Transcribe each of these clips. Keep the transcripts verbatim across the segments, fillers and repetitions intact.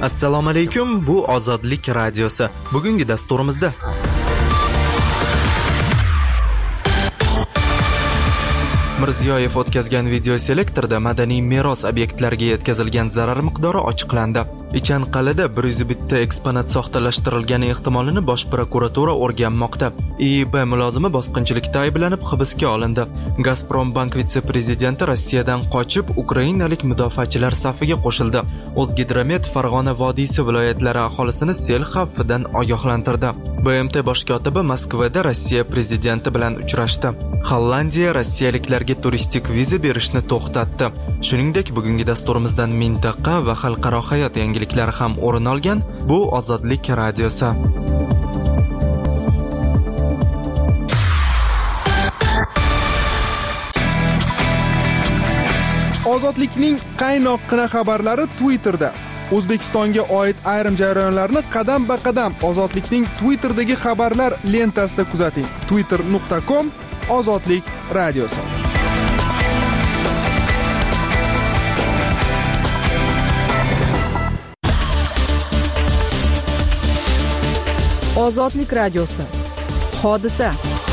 Assalomu alaykum, bu Ozodlik radiosi. Bugungi dasturimizda Mirziyoyev o'tkazgan videoselektorda madaniy meros obyektlariga yetkazilgan zarar miqdori ochiqlandi. Ichanqal'ada bir yuz bitta eksponat soxtalashtirilgani ehtimolini Bosh prokuratura o'rganmoqda. I I B mulozimi bosqinchilikda ayblanib hibsga olindi. Gazprombank vitse-prezidenti Rossiyadan qochib, ukrainalik mudofaachilar safiga qo'shildi. O'zgidromet Farg'ona vodiysi viloyatlari aholisini sel xavfidan ogohlantirdi. B M T bosh kotibi Moskvada Rossiya prezidenti bilan uchrashdi. Hollandiya rossiyaliklarga turistik viza berishni to'xtatdi. Shuningdek, bugungi dasturimizdan mintaqa va xalqaro hayot yangiliklari ham o'rin olgan. Bu Ozodlik radiosi. Ozodlikning qaynoqqina xabarlari Twitterda. O'zbekistonga oid ayrim jarayonlarni qadam-ba-qadam Ozodlikning Twitterdagi xabarlar lentasida kuzating. twitter nuqta com Ozodlik radiosi. Ozodlik radiosi. Hodisa.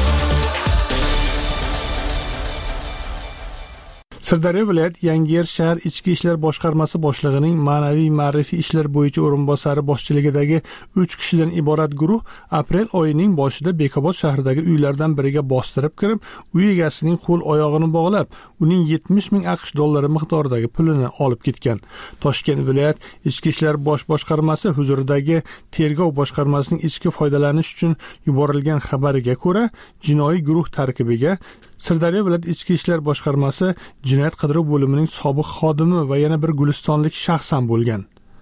Sirdaryo viloyat Yangiyer shahar ichki ishlar boshqarmasi boshlig'ining ma'naviy ma'rifiy ishlar bo'yicha o'rinbosari boshchiligidagi uch kishidan iborat guruh aprel oyining boshida Bekobod shahridagi uylardan biriga bostirib kirib, uy egasining qo'l oyog'ini bog'lab, uning yetmish ming aqsh dollari miqdoridagi pulini olib ketgan. Toshkent viloyat ichki ishlar bosh boshqarmasi huzuridagi tergov boshqarmasining ichki foydalanish uchun yuborilgan xabariga ko'ra, jinoiy guruh tarkibiga Sirdaryo viloyat ichki ishlar boshqarmasi jinoyat qidiruv bo'limining sobiq xodimi va yana bir gulistonlik shaxs ham bo'lgan.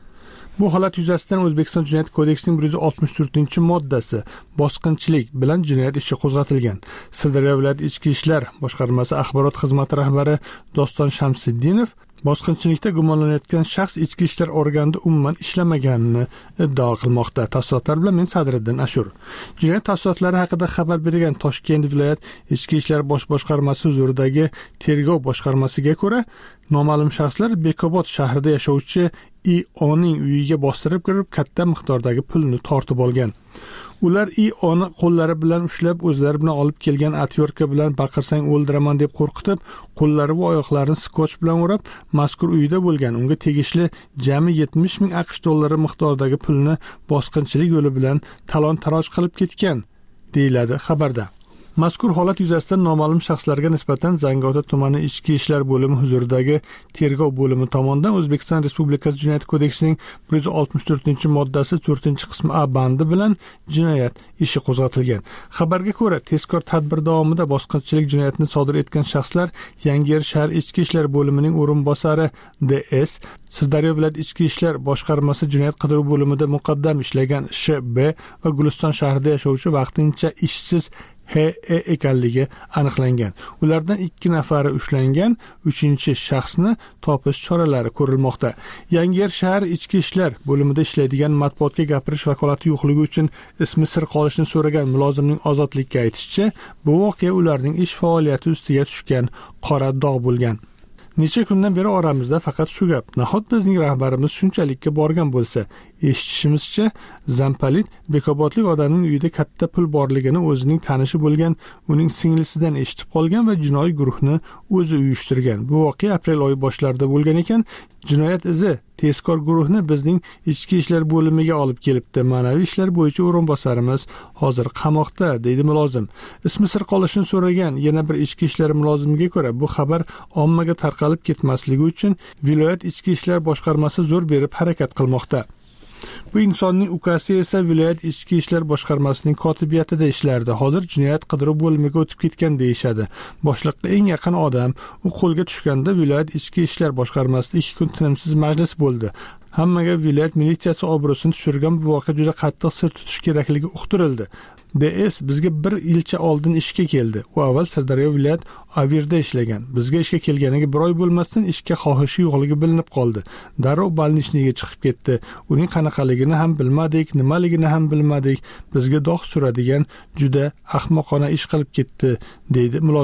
Bu holat yuzasidan O'zbekiston Jinoyat kodeksining bir yuz oltmish to'rtinchi moddasi bosqinchilik bilan jinoyat ishi qo'zg'atilgan. Sirdaryo viloyat ichki ishlar boshqarmasi axborot xizmati rahbari Doston Shamsiddinov bosqinchilikda gumonlanayotgan shaxs ichki ishlar organida umuman ishlamaganini iddao qilmoqda. Tafsilotlar bilan men Sadriddin Ashur. Jinoyat tafsilotlari haqida xabar bergan Toshkent viloyat ichki ishlar bosh boshqarmasi huzuridagi tergov boshqarmasiga ko'ra, noma'lum shaxslar Bekobod shahrida yashovchi I O'ning uyiga bostirib kirib, katta miqdordagi pulni tortib olgan. Ular I O'ni qo'llari bilan ushlab, o'zlari bilan olib kelgan atyorka bilan baqirsang o'ldiraman deb qo'rqitib, qo'llari va oyoqlarini skotch bilan o'rab, mazkur uyda bo'lgan unga tegishli jami yetmish ming aqsh dollari miqdoridagi pulni bosqinchilik yo'li bilan talon-taroj qilib ketgan, deyiladi xabarda. Mazkur holat yuzasidan noma'lum shaxslarga nisbatan Zangiota tumani ichki ishlar bo'limi huzuridagi tergov bo'limi tomonidan O'zbekiston Respublikasi Jinoyat kodeksining bir yuz oltmish to'rtinchi moddasi to'rtinchi qismi A bandi bilan jinoyat ishi qo'zg'atilgan. Xabarga ko'ra, tezkor tadbir davomida bosqinchilik jinoyatini sodir etgan shaxslar Yangiyer shahar ichki ishlar bo'limining o'rinbosari D S, Sirdaryo viloyat ichki ishlar boshqarmasi jinoyat qidiruv bo'limida muqaddam ishlagan Sh B va Guliston shahrida yashovchi vaqtincha ishsiz H E ekanligi aniqlangan. Ulardan ikki nafari ushlangan, uchinchi shaxsni topish choralari ko'rilmoqda. Yangiyer shahar ichki ishlar bo'limida ishlaydigan matbuotga gapirish vakolati yo'qligi uchun ismi sir qolishini so'ragan mulozimning Ozodlikka aytishicha, bu voqea ularning ish faoliyati ustiga tushgan qora dog' bo'lgan. Necha kundan beri oramizda faqat shu gap. Nahot bizning rahbarimiz shunchalikka borgan bo'lsa, eshitishimizcha, Zampalit Bekobodlik odamning uyida katta pul borligini o'zining tanishi bo'lgan uning singlisidan eshitib qolgan va jinoiy guruhni o'zi uyushtirgan. Bu voqea aprel oyi boshlarida bo'lgan ekan. Jinoyat izi tezkor guruhni bizning ichki ishlar bo'limiga olib kelibdi. Ma'naviy ishlar bo'yicha o'rinbosarimiz hozir qamoqda, deydi mulozim. Ismi sir qolishini so'ragan yana bir ichki ishlar mulozimiga ko'ra, bu xabar ommaga tarqalib ketmasligi uchun viloyat ichki ishlar boshqarmasi zo'r berib harakat qilmoqda. Bu insonning ukasi esa viloyat ichki ishlar boshqarmasining kotibiyatida ishlardi. Hozir jinoyat qidiruv bo'limiga o'tib ketgan deyishadi. Boshliqqa eng yaqin odam u qo'lga tushganda viloyat ichki ishlar boshqarmasida ikki kun tinimsiz majlis bo'ldi. Hammaga viloyat militsiyasi obro'sini tushirgan bu voqea juda qattiq sir tutish kerakligi uqtirildi. D S bizga bir yilcha oldin ishga keldi. U avval Sirdaryo viloyat Avirda ishlagan. Bizga ishga kelganiga bir oy bo'lmasdan ishga xohishi yo'qligi bilinib qoldi. Darrov balnishniga chiqib ketdi. Uning qanaqaligini ham bilmadik, nimaligini ham bilmadik. Bizga dog' suradigan juda ahmoqona ish qilib ketdi, deydi mulozim.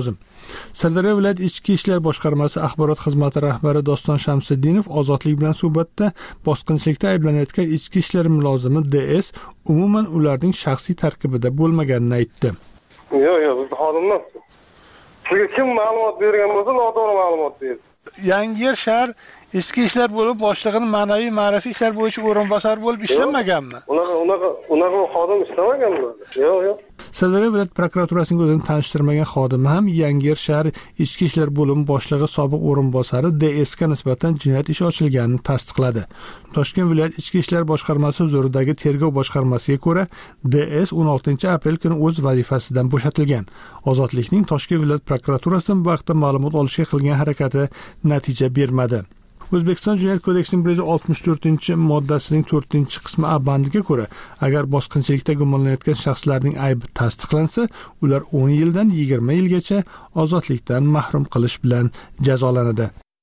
Sirdaryo viloyat ichki ishlar boshqarmasi axborot xizmati rahbari Doston Shamsiddinov ozodlik bilan suhbatda bosqinchilikda ayblanayotgan ichki ishlar mulozimi D S umuman ularning shaxsiy tarkibida bo'lmaganini aytdi. Yo'q, yo'q, biz xodimlar. Sizga kim ma'lumot bergan bo'lsa, noto'g'ri ma'lumot berdi. Yangiyer shahar ichki ishlar bo'lib boshlig'ining ma'naviy ma'rifiy ishlar bo'yicha o'rinbosari bo'lib ishlamaganmi? Unaqa unaqa unaqa xodim ishlamaganmi? Yo'q, yo'q. Sirdaryo viloyat prokuraturasining o'zini tanishtirmagan xodimi ham Yangiyer shahar ichki ishlar bo'limi boshlig'i sobiq o'rinbosari D S ga nisbatan jinoyat ishi ochilganini tasdiqladi. Toshkent viloyat ichki ishlar boshqarmasi huzuridagi tergov boshqarmasiga ko'ra D S o'n oltinchi aprel kuni o'z vazifasidan bo'shatilgan. Ozodlikning Toshkent viloyat prokuraturasidan bu haqda ma'lumot olishga qilgan harakati natija bermadi. O'zbekiston Jinoyat kodeksining bir yuz oltmish to'rtinchi moddasining to'rtinchi qismi A bandiga ko'ra, agar bosqinchilikda gumonlanayotgan shaxslarning aybi tasdiqlansa, ular o'n yildan yigirma yilgacha ozodlikdan mahrum qilish bilan jazolanadi.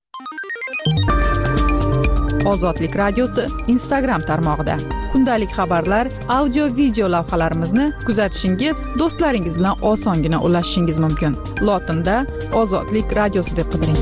Ozodlik radiosi Instagram tarmog'ida kundalik xabarlar, audio video lavhalarimizni kuzatishingiz, do'stlaringiz bilan osongina ulashishingiz mumkin. Lotinda Ozodlik radiosi deb qidiring.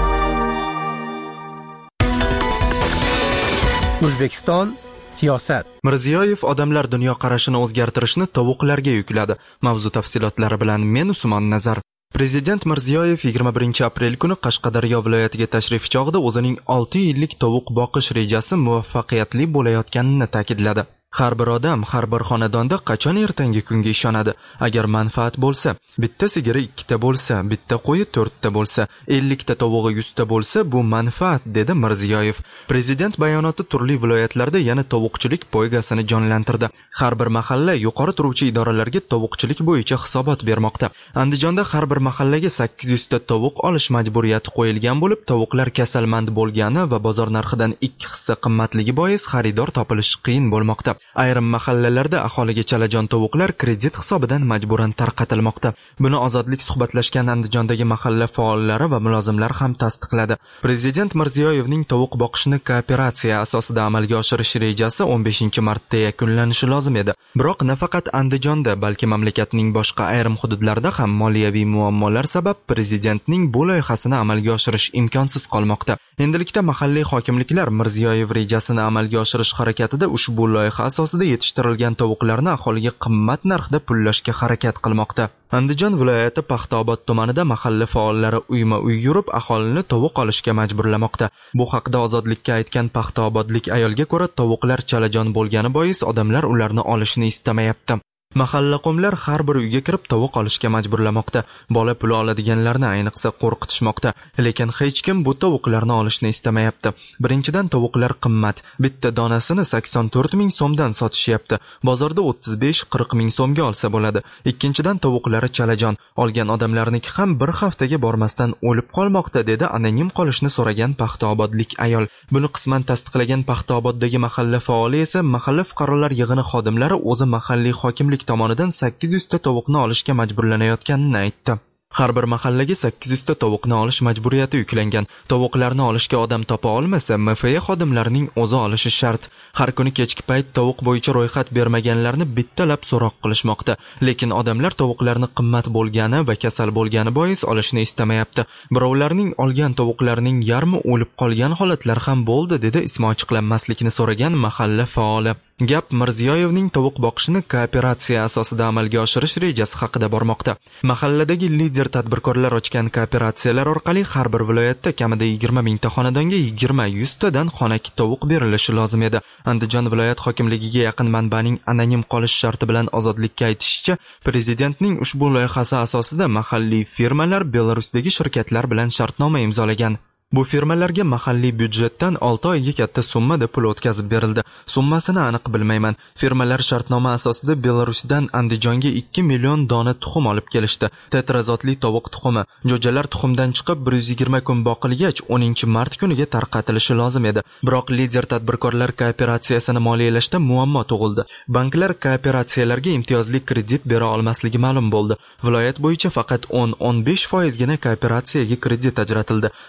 O'zbekiston siyosat. Mirziyoyev odamlar dunyoqarashini o'zgartirishni tovuqlarga yukladi. Mavzu tafsilotlari bilan men Usmon Nazar. Prezident Mirziyoyev yigirma birinchi aprel kuni Qashqadaryo viloyatiga tashrif chog'ida o'zining olti yillik tovuq boqish rejasi muvaffaqiyatli bo'layotganini ta'kidladi. Har bir odam, har bir xonadonda qachon ertangi kunga ishonadi? Agar manfaat bo'lsa, bitta sigiri ikkita bo'lsa, bitta qo'yi to'rtta bo'lsa, ellikta tovug'i yuzta bo'lsa, bu manfaat, dedi Mirziyoyev. Prezident bayonoti turli viloyatlarda yana tovuqchilik poygasini jonlantirdi. Har bir mahalla yuqori turuvchi idoralarga tovuqchilik bo'yicha hisobot bermoqda. Andijonda har bir mahallaga sakkiz yuz ta tovuq olish majburiyati qo'yilgan bo'lib, tovuqlar kasalmand bo'lgani va bozor narxidan ikki hissa qimmatligi bois xaridor topilish qiyin bo'lmoqda. Ayrim mahallalarda aholiga chalajon tovuqlar kredit hisobidan majburan tarqatilmoqda. Buni Ozodlik suhbatlashgan Andijondagi mahalla faollari va mulozimlar ham tasdiqladi. Prezident Mirziyoyevning tovuq boqishni kooperatsiya asosida amalga oshirish rejasi o'n beshinchi martda yakunlanishi lozim edi. Biroq nafaqat Andijonda, balki mamlakatning boshqa ayrim hududlarida ham moliyaviy muammolar sabab prezidentning bu loyihasini amalga oshirish imkonsiz qolmoqda. Endilikda mahalliy hokimliklar Mirziyoyev rejasini amalga oshirish harakatida ushbu loyiha asosida yetishtirilgan tovuqlarni aholiga qimmat narxda pullashga harakat qilmoqda. Andijon viloyati Paxtaobod tumanida mahalla faollari uyma-uy yurib aholini tovuq olishga majburlamoqda. Bu haqda Ozodlikka aytgan paxtaobodlik ayolga ko'ra, tovuqlar chalajon bo'lgani bois odamlar ularni olishni istamayapti. Mahalla qomlar har bir uyga kirib tovuq olishga majburlamoqda. Bola puli oladiganlarni ayniqsa qo'rqitishmoqda. Lekin hech kim bu tovuqlarni olishni istamayapti. Birinchidan tovuqlar qimmat. Bitta donasini sakson to'rt ming so'mdan sotishyapti. Bozorda o'ttiz besh qirq ming so'mga olsa bo'ladi. Ikkinchidan tovuqlari chalajon. Olgan odamlarniki ham bir haftaga bormasdan o'lib qolmoqda, dedi anonim qolishni so'ragan paxtaobodlik ayol. Buni qisman tasdiqlagan Paxtaoboddagi mahalla faoli esa mahalla fuqarolar yig'ini xodimlari o'zi mahalliy hokimlik tomonidan sakkiz yuz ta tovuqni olishga majburlanayotganini aytdi. Har bir mahallaga sakkiz yuz ta tovuqni olish majburiyati yuklangan. Tovuqlarni olishga odam topa olmasa, M F A xodimlarining o'zi olishi shart. Har kuni kechki payt tovuq bo'yicha ro'yxat bermaganlarni bittalab so'roq qilishmoqda. Lekin odamlar tovuqlarni qimmat bo'lgani va kasal bo'lgani bois olishni istamayapti. Birovlarning olgan tovuqlarning yarmi o'lib qolgan holatlar ham bo'ldi, dedi ismi ochiqlanmaslikni so'ragan mahalla faoli. Gap Mirziyoyevning tovuq boqishni kooperatsiya asosida amalga oshirish rejasi haqida bormoqda. Mahalladagi lider tadbirkorlar ochgan kooperatsiyalar orqali har bir viloyatda kamida yigirma mingta xonadonga yigirma yuz tadan xonaki tovuq berilishi lozim edi. Andijon viloyat hokimligiga yaqin manbaning anonim qolish sharti bilan Ozodlikka aytishicha, prezidentning ushbu loyihasi asosida mahalliy firmalar Belarusdagi shirkatlar bilan shartnoma imzolagan. Bu firmalarga mahalliy byudjetdan olti oyga katta summada pul o'tkazib berildi. Summasini aniq bilmayman. Firmalar shartnoma asosida Belarusdan Andijonga ikki million dona tuxum olib kelishdi. Tetrazotli tovuq tuxumi. Jo'jalar tuxumdan chiqib bir yuz yigirma kun boqilgach o'ninchi mart kuniga tarqatilishi lozim edi. Biroq lider tadbirkorlar kooperatsiyasini moliyalashda muammo tug'ildi. Banklar kooperatsiyalarga imtiyozli kredit bera olmasligi ma'lum bo'ldi. Viloyat bo'yicha faqat o'n o'n besh foizgina kooperatsiyaga kredit ajratildi. Natijada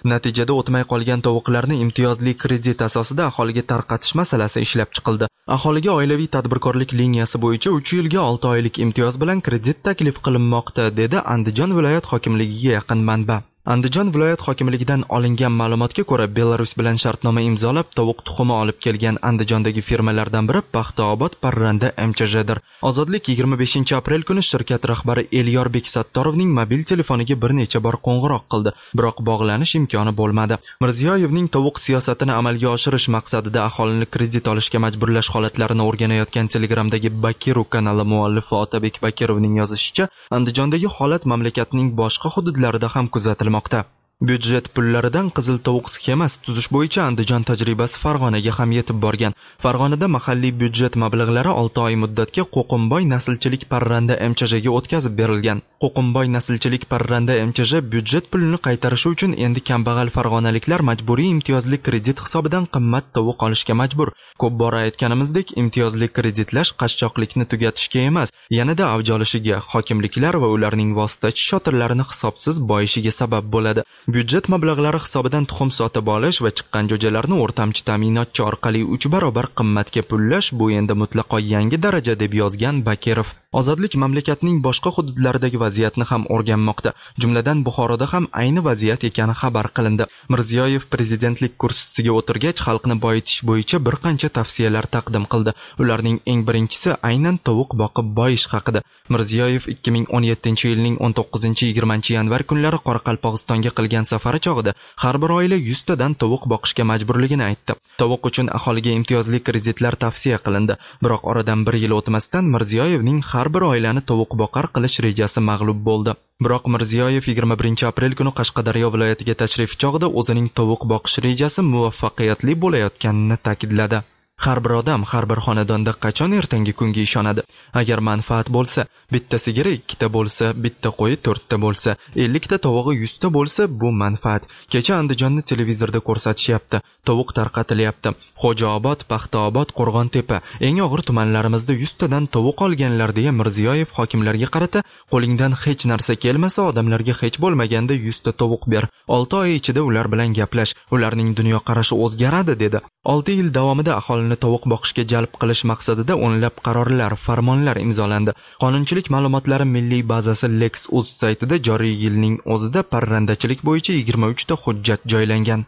muddatida o'tmay qolgan tovuqlarni imtiyozli kredit asosida aholiga tarqatish masalasi ishlab chiqildi. Aholiga oilaviy tadbirkorlik liniyasi bo'yicha uch yilga olti oylik imtiyoz bilan kredit taklif qilinmoqda, dedi Andijon viloyat hokimligiga yaqin manba. Andijon viloyat hokimligidan olingan ma'lumotga ko'ra, Belarus bilan shartnoma imzolab tovuq tuxumi olib kelgan Andijondagi firmalardan biri Paxtaobod parranda M Ch J'dir. Ozodlik yigirma beshinchi aprel kuni shirkat rahbari Elyorbek Sattorovning mobil telefoniga bir necha bor qo'ng'iroq qildi, biroq bog'lanish imkoni bo'lmadi. Mirziyoyevning tovuq siyosatini amalga oshirish maqsadida aholini kredit olishga majburlash holatlarini o'rganayotgan Telegramdagi Bakiru kanali muallifi Otabek Bakirovning yozishicha, Andijondagi holat mamlakatning boshqa hududlarida ham kuzatilmoqda. Byudjet pullaridan qizil tovuq sxemasi tuzish bo'yicha Andijon tajribasi Farg'onaga ham yetib borgan. Farg'onada mahalliy byudjet mablag'lari olti oy muddatga Qo'qimboy naslchilik parranda M Ch J'ga o'tkazib berilgan. Qo'qimboy naslchilik parranda M Ch J byudjet pulini qaytarishi uchun endi kambag'al farg'onaliklar majburiy imtiyozli kredit hisobidan qimmat tovuq olishga majbur. Ko'p bora aytganimizdek, imtiyozli kreditlash qashshoqlikni tugatishga emas, yanada avj olishiga, hokimliklar va ularning vositachi shotirlarini hisobsiz boyishiga sabab bo'ladi. Byudjet mablag'lari hisobidan tuxum sotib olish va chiqqan jo'jalarni o'rtamchi ta'minotchi orqali uch barobar qimmatga pullash bu endi mutlaqo yangi daraja, deb yozgan Bakirov. Ozodlik mamlakatning boshqa hududlaridagi vaziyatni ham o'rganmoqda. Jumladan Buxoroda ham ayni vaziyat ekani xabar qilindi. Mirziyoyev prezidentlik kursisiga o'tirgach, xalqni boyitish bo'yicha bir qancha tavsiyalar taqdim qildi. Ularning eng birinchisi aynan tovuq boqib boyish haqida. Mirziyoyev ikki ming o'n yettinchi yilning o'n to'qqizinchi yigirmanchi yanvar kunlari Qoraqalpog'istonga qilgan safari chog'ida har bir oila yuz tadan tovuq boqishga majburligini aytdi. Tovuq uchun aholiga imtiyozli kreditlar tavsiya qilindi. Biroq oradan bir yil o'tmasdan Mirziyoyevning har bir oilani tovuq boqar qilish rejasi mag'lub bo'ldi. Biroq Mirziyoyev yigirma birinchi aprel kuni Qashqadaryo viloyatiga tashrif chog'ida o'zining tovuq boqish rejasi muvaffaqiyatli bo'layotganini ta'kidladi. Har bir odam har bir xonadonda qachon ertangi kunga ishonadi? Agar manfaat bo'lsa, bitta sigiri ikkita bo'lsa, bitta qo'yi to'rtta bo'lsa, ellikta tovug'i yuzta bo'lsa, bu manfaat. Kecha Andijonni televizorda ko'rsatishyapti. Tovuq tarqatilyapti. Xo'jaobod, Paxtaobod, Qo'rg'ontepa, eng og'ir tumanlarimizda yuz tadan tovuq olganlar, deya Mirziyoyev hokimlarga qarata, qo'lingdan hech narsa kelmasa, odamlarga hech bo'lmaganda yuz ta tovuq ber. olti oy ichida ular bilan gaplash, ularning dunyoqarashi o'zgaradi, dedi. olti yil davomida aholi tovuq boqishga jalb qilish maqsadida o'nlab qarorlar, farmonlar imzolandi. Qonunchilik ma'lumotlari milliy bazasi Lex.uz saytida joriy yilning o'zida parrandachilik bo'yicha yigirma uch ta hujjat joylangan.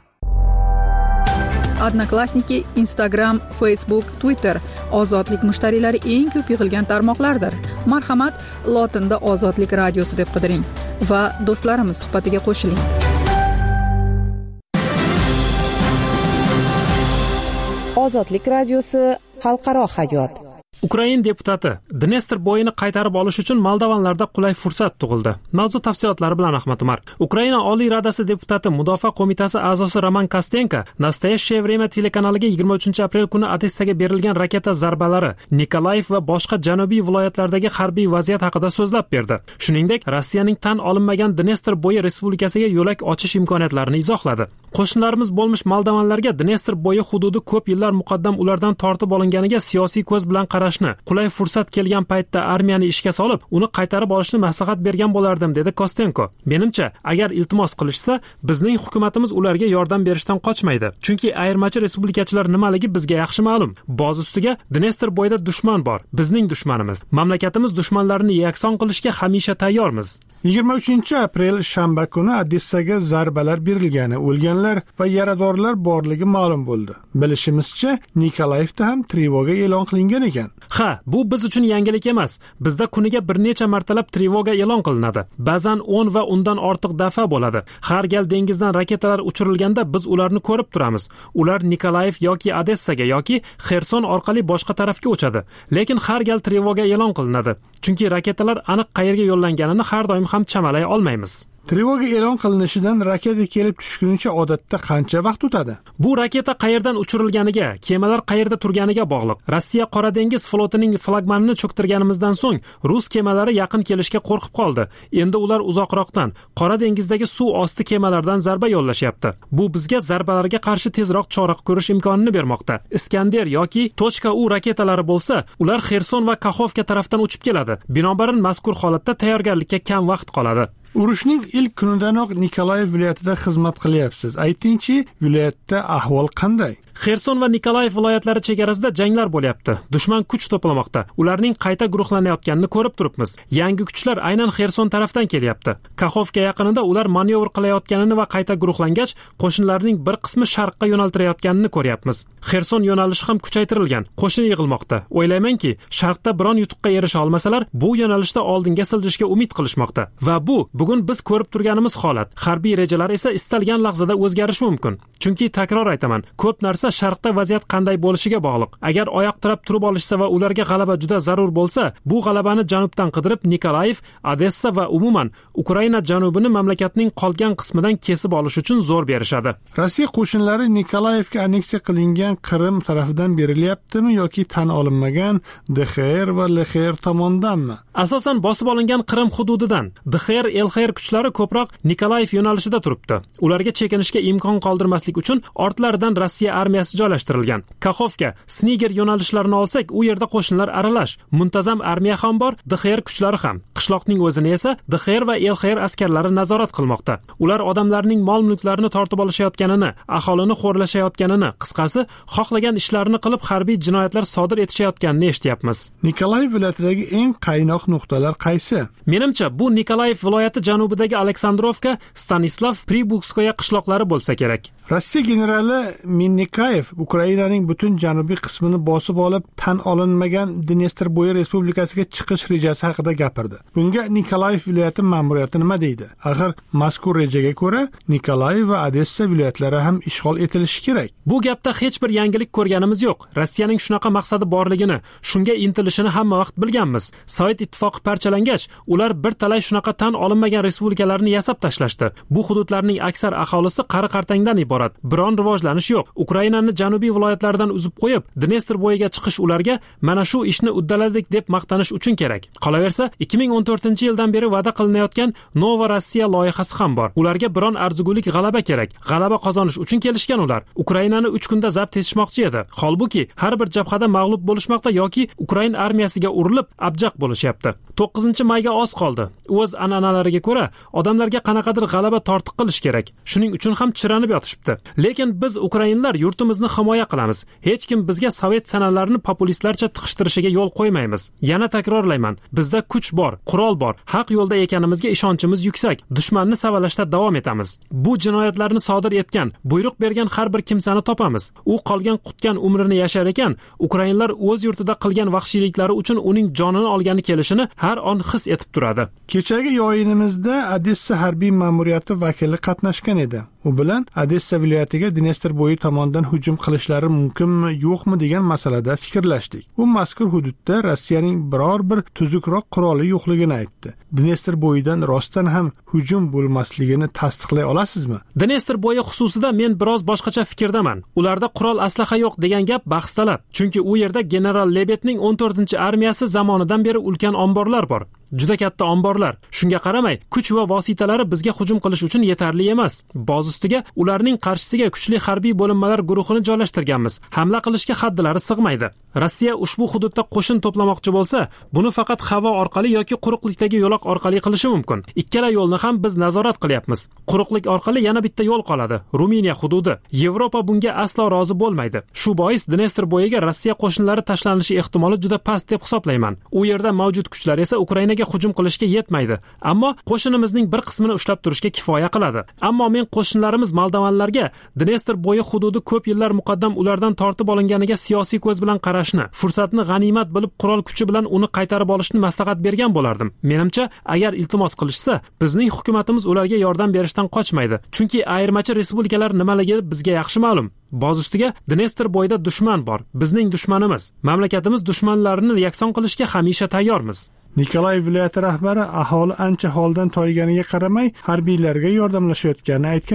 Odnoklassniki, Instagram, Facebook, Twitter ozodlik mushtariylari eng ko'p yig'ilgan tarmoqlardir. Marhamat, lotinda Ozodlik radiosi deb qidiring va do'stlarimiz suhbatiga qo'shiling. Ozodlik radiosi xalqaro hayot. Ukrain deputati Dnestr bo'yini qaytarib olish uchun moldovanlarda qulay fursat tug'ildi. Mavzu tafsilotlari bilan Ahmad Umar. Ukraina Oliy Radasi deputati Mudofaa qo'mitasi a'zosi Roman Kostenko Nastoyashcheye время telekanaliga yigirma uchinchi aprel kuni Odessaga berilgan raketa zarbalari, Nikolayev va boshqa janubiy viloyatlardagi harbiy vaziyat haqida so'zlab berdi. Shuningdek, Rossiyaning tan olinmagan Dnestr bo'yi respublikasiga yo'lak ochish imkoniyatlarini izohladi. Qo'shnilarimiz bo'lmish moldovanlarga Dnestr bo'yi hududi ko'p yillar muqaddam ulardan tortib olinganiga siyosiy ko'z bilan qarashni, qulay fursat kelgan paytda armiyani ishga solib, uni qaytarib olishni maslahat bergan bo'lardim, dedi Kostenko. Menimcha, agar iltimos qilishsa, bizning hukumatimiz ularga yordam berishdan qochmaydi. Chunki ayirmachi respublikachilar nimaligi bizga yaxshi ma'lum. Boz ustiga Dnestr bo'yida dushman bor, bizning dushmanimiz. Mamlakatimiz dushmanlarini yakson qilishga hamisha tayyormiz. yigirma uchinchi aprel shanba kuni Odessaga zarbalar berilgani, o'lganlar va yaradorlar borligi ma'lum bo'ldi. Bilishimizcha, Nikolayevda ham trevoga e'lon qilingan ekan. Ha, bu biz uchun yangilik emas. Bizda kuniga bir necha martalab trevoga e'lon qilinadi. Ba'zan o'n va undan ortiq daf'a bo'ladi. Har gal dengizdan raketalar uchirilganda biz ularni ko'rib turamiz. Ular Nikolayev yoki Odessaga yoki Xerson orqali boshqa tarafga uchadi. Lekin har gal trevoga e'lon qilinadi. Chunki raketalar aniq qayerga yo'llanganini har doim ham chamalay olmaymiz. Trevoga e'lon qilinishidan raketa kelib tushgunicha odatda qancha vaqt o'tadi? Bu raketa qayerdan uchirilganiga, kemalar qayerda turganiga bog'liq. Rossiya Qora dengiz flotining flagmanini cho'ktirganimizdan so'ng rus kemalari yaqin kelishga qo'rqib qoldi. Endi ular uzoqroqdan, Qora dengizdagi suv osti kemalardan zarba yo'llashyapti. Bu bizga zarbalarga qarshi tezroq chora ko'rish imkonini bermoqda. Iskander yoki .u raketalari bo'lsa, ular Xerson va Kaxovka tarafdan uchib keladi. Binobarin mazkur holatda tayyorgarlikka kam vaqt qoladi. Urushning ilk kunidanoq Nikolayev viloyatida xizmat qilyapsiz. Aytingchi, viloyatda ahvol qanday? Xerson va Nikolayev viloyatlari chegarasida janglar bo'lyapti. Dushman kuch to'plamoqda. Ularning qayta guruhlanayotganini ko'rib turibmiz. Yangi kuchlar aynan Xerson tarafdan kelyapti. Kaxovka yaqinida ular manyovr qilayotganini va qayta guruhlangach, qo'shinlarning bir qismi sharqqa yo'naltirayotganini ko'ryapmiz. Xerson yo'nalishi ham kuchaytirilgan. Qo'shin yig'ilmoqda. O'ylaymanki, sharqda biron yutuqqa erisha olmasalar, bu yo'nalishda oldinga siljishga umid qilishmoqda. Va bu bugun biz ko'rib turganimiz holat. Harbiy rejalar esa istalgan lahzada o'zgarishi mumkin. Chunki takror aytaman, ko'p narsa sharqda vaziyat qanday bo'lishiga bog'liq. Agar oyoq tirab turib olishsa va ularga g'alaba juda zarur bo'lsa, bu g'alabani janubdan qidirib Nikolayev, Odessa va umuman Ukraina janubini mamlakatning qolgan qismidan kesib olish uchun zo'r berishadi. Rossiya qo'shinlari Nikolayevga anneksiya qilingan Qrim tarafidan berilyaptimi yoki tan olinmagan D X R va L X R tomonidanmi? Asosan bosib olingan Qrim hududidan. D X R, L X R kuchlari ko'proq Nikolayev yo'nalishida turibdi. Ularga chekinishga imkon qoldirmaslik uchun ortlaridan Rossiya armiyasi joylashtirilgan. Kaxovka, Sniger yo'nalishlarini olsak, u yerda qo'shinlar aralash, muntazam armiya ham bor, D X R kuchlari ham. Qishloqning o'zini esa D X R va L X R askarlari nazorat qilmoqda. Ular odamlarning mol-mulklarini tortib olishayotganini, aholini xo'rlashayotganini, qisqasi, xohlagan ishlarini qilib harbiy jinoyatlar sodir etishayotganini eshityapmiz. Nikolayev viloyatidagi eng qaynoq nuqtalar qaysi? Menimcha, bu Nikolayev viloyati janubidagi Aleksandrovka, Stanislav, Pribukskoye qishloqlari bo'lsa kerak. Rossiya generali Minnikayev Ukrainaning butun janubiy qismini bosib olib, tan olinmagan Dnestrboye respublikasiga chiqish rejasi haqida gapirdi. Bunga Nikolayev viloyati ma'muriyati nima deydi? Axir mazkur rejaga ko'ra Nikolayev va Odessa viloyatlari ham ishg'ol etilishi kerak. Bu gapda hech bir yangilik ko'rganimiz yo'q. Rossiyaning shunaqa maqsadi borligini, shunga intilishini hamma vaqt bilganmiz. Sovet ittifoqi parchalangach, ular bir talay shunaqa tan olinmagan respublikalarni yasab tashlashdi. Bu hududlarning aksar aholisi qari-qartangdan iborat. Biron rivojlanish yo'q. Ukrainani janubiy viloyatlaridan uzib qo'yib, Dnestrboyega chiqish ularga mana shu ishni uddaladik deb maqtanish uchun kerak. Qolaversa, ikki ming o'n to'rtinchi yildan beri va'da qilinayotgan Nova Rossiya loyihasi ham bor. Ularga biron arzigulik g'alaba kerak. G'alaba qozonish uchun kelishgan ular. Ukrainani uch kunda zabt etishmoqchi edi. Holbuki, har bir jabhada mag'lub bo'lishmoqda yoki Ukraina armiyasiga urilib, abjaq bo'lishyapti. to'qqizinchi mayga oz qoldi. O'z an'analariga ko'ra, odamlarga qanaqadir g'alaba tortiq qilish kerak. Shuning uchun ham chiranib yotishibdi. Lekin biz ukrainlar yurtimizni himoya qilamiz. Hech kim bizga sovet sanalarini populistlarcha tiqishtirishiga yo'l qo'ymaymiz. Yana takrorlayman, bizda kuch bor, qurol bor, haq yo'lda ekanimizga ishonchimiz yuksak. Dushmanni savalashda davom etamiz. Bu jinoyatlarni sodir etgan, buyruq bergan har bir kimsani topamiz. U qolgan qutgan umrini yashar ekan, ukrainlar o'z yurtida qilgan vahshiyliklari uchun uning jonini olgani kelishini har on his etib turadi. Kechagi yo'yinimizda Odessa harbiy ma'muriyati vakili qatnashgan edi. U bilan Odessa viloyatiga Dnestrboye tomonidan hujum qilishlari mumkinmi, yo'qmi degan masalada fikrlashdik. U mazkur hududda Rossiyaning biror bir tuzukroq quroli yo'qligini aytdi. Dnestrboyedan rostdan ham hujum bo'lmasligini tasdiqlay olasizmi? Dnestrboye xususida men biroz boshqacha fikrdaman. Ularda qurol aslaha yo'q degan gap bahs talab. Chunki u yerda general Lebedning o'n to'rtinchi armiyasi zamonidan beri ulkan omborlar bor. Juda katta omborlar. Shunga qaramay, kuch va vositalari bizga hujum qilish uchun yetarli emas. Boz ustiga ularning qarshisiga kuchli harbiy bo'linmalar guruhini joylashtirganmiz. Hamla qilishga haddilari sig'maydi. Rossiya ushbu hududda qo'shin to'plamoqchi bo'lsa, buni faqat havo orqali yoki quruqlikdagi yo'loq orqali qilishi mumkin. Ikkala yo'lni ham biz nazorat qilyapmiz. Quruqlik orqali yana bitta yo'l qoladi. Ruminiya hududi. Yevropa bunga aslo rozi bo'lmaydi. Shu bois Dnestrboyega Rossiya qo'shinlari tashlanishi ehtimoli juda past deb hisoblayman. U yerda mavjud kuchlar esa Ukrainaga hujum qilishga yetmaydi. Ammo qo'shinimizning bir qismini ushlab turishga kifoya qiladi. Ammo men qo'shinlarimiz Moldavanlarga Dnestrboye hududi ko'p yillar muqaddam ulardan tortib olinganiga siyosiy ko'z bilan qarashni, fursatni g'animat bilib qurol kuchi bilan uni qaytarib olishni maslahat bergan bo'lardim. Menimcha, agar iltimos qilishsa, bizning hukumatimiz ularga yordam berishdan qochmaydi. Chunki ayirmachi respublikalar nimaligi bizga yaxshi ma'lum. Boz ustiga Dnestrboyda dushman bor, bizning dushmanimiz. Mamlakatimiz dushmanlarini yakson qilishga hamisha tayyormiz. Nikolayev viloyati rahbari aholi ancha holdan toyganiga qaramay harbiylarga yordamlashayotganini aytgan edi.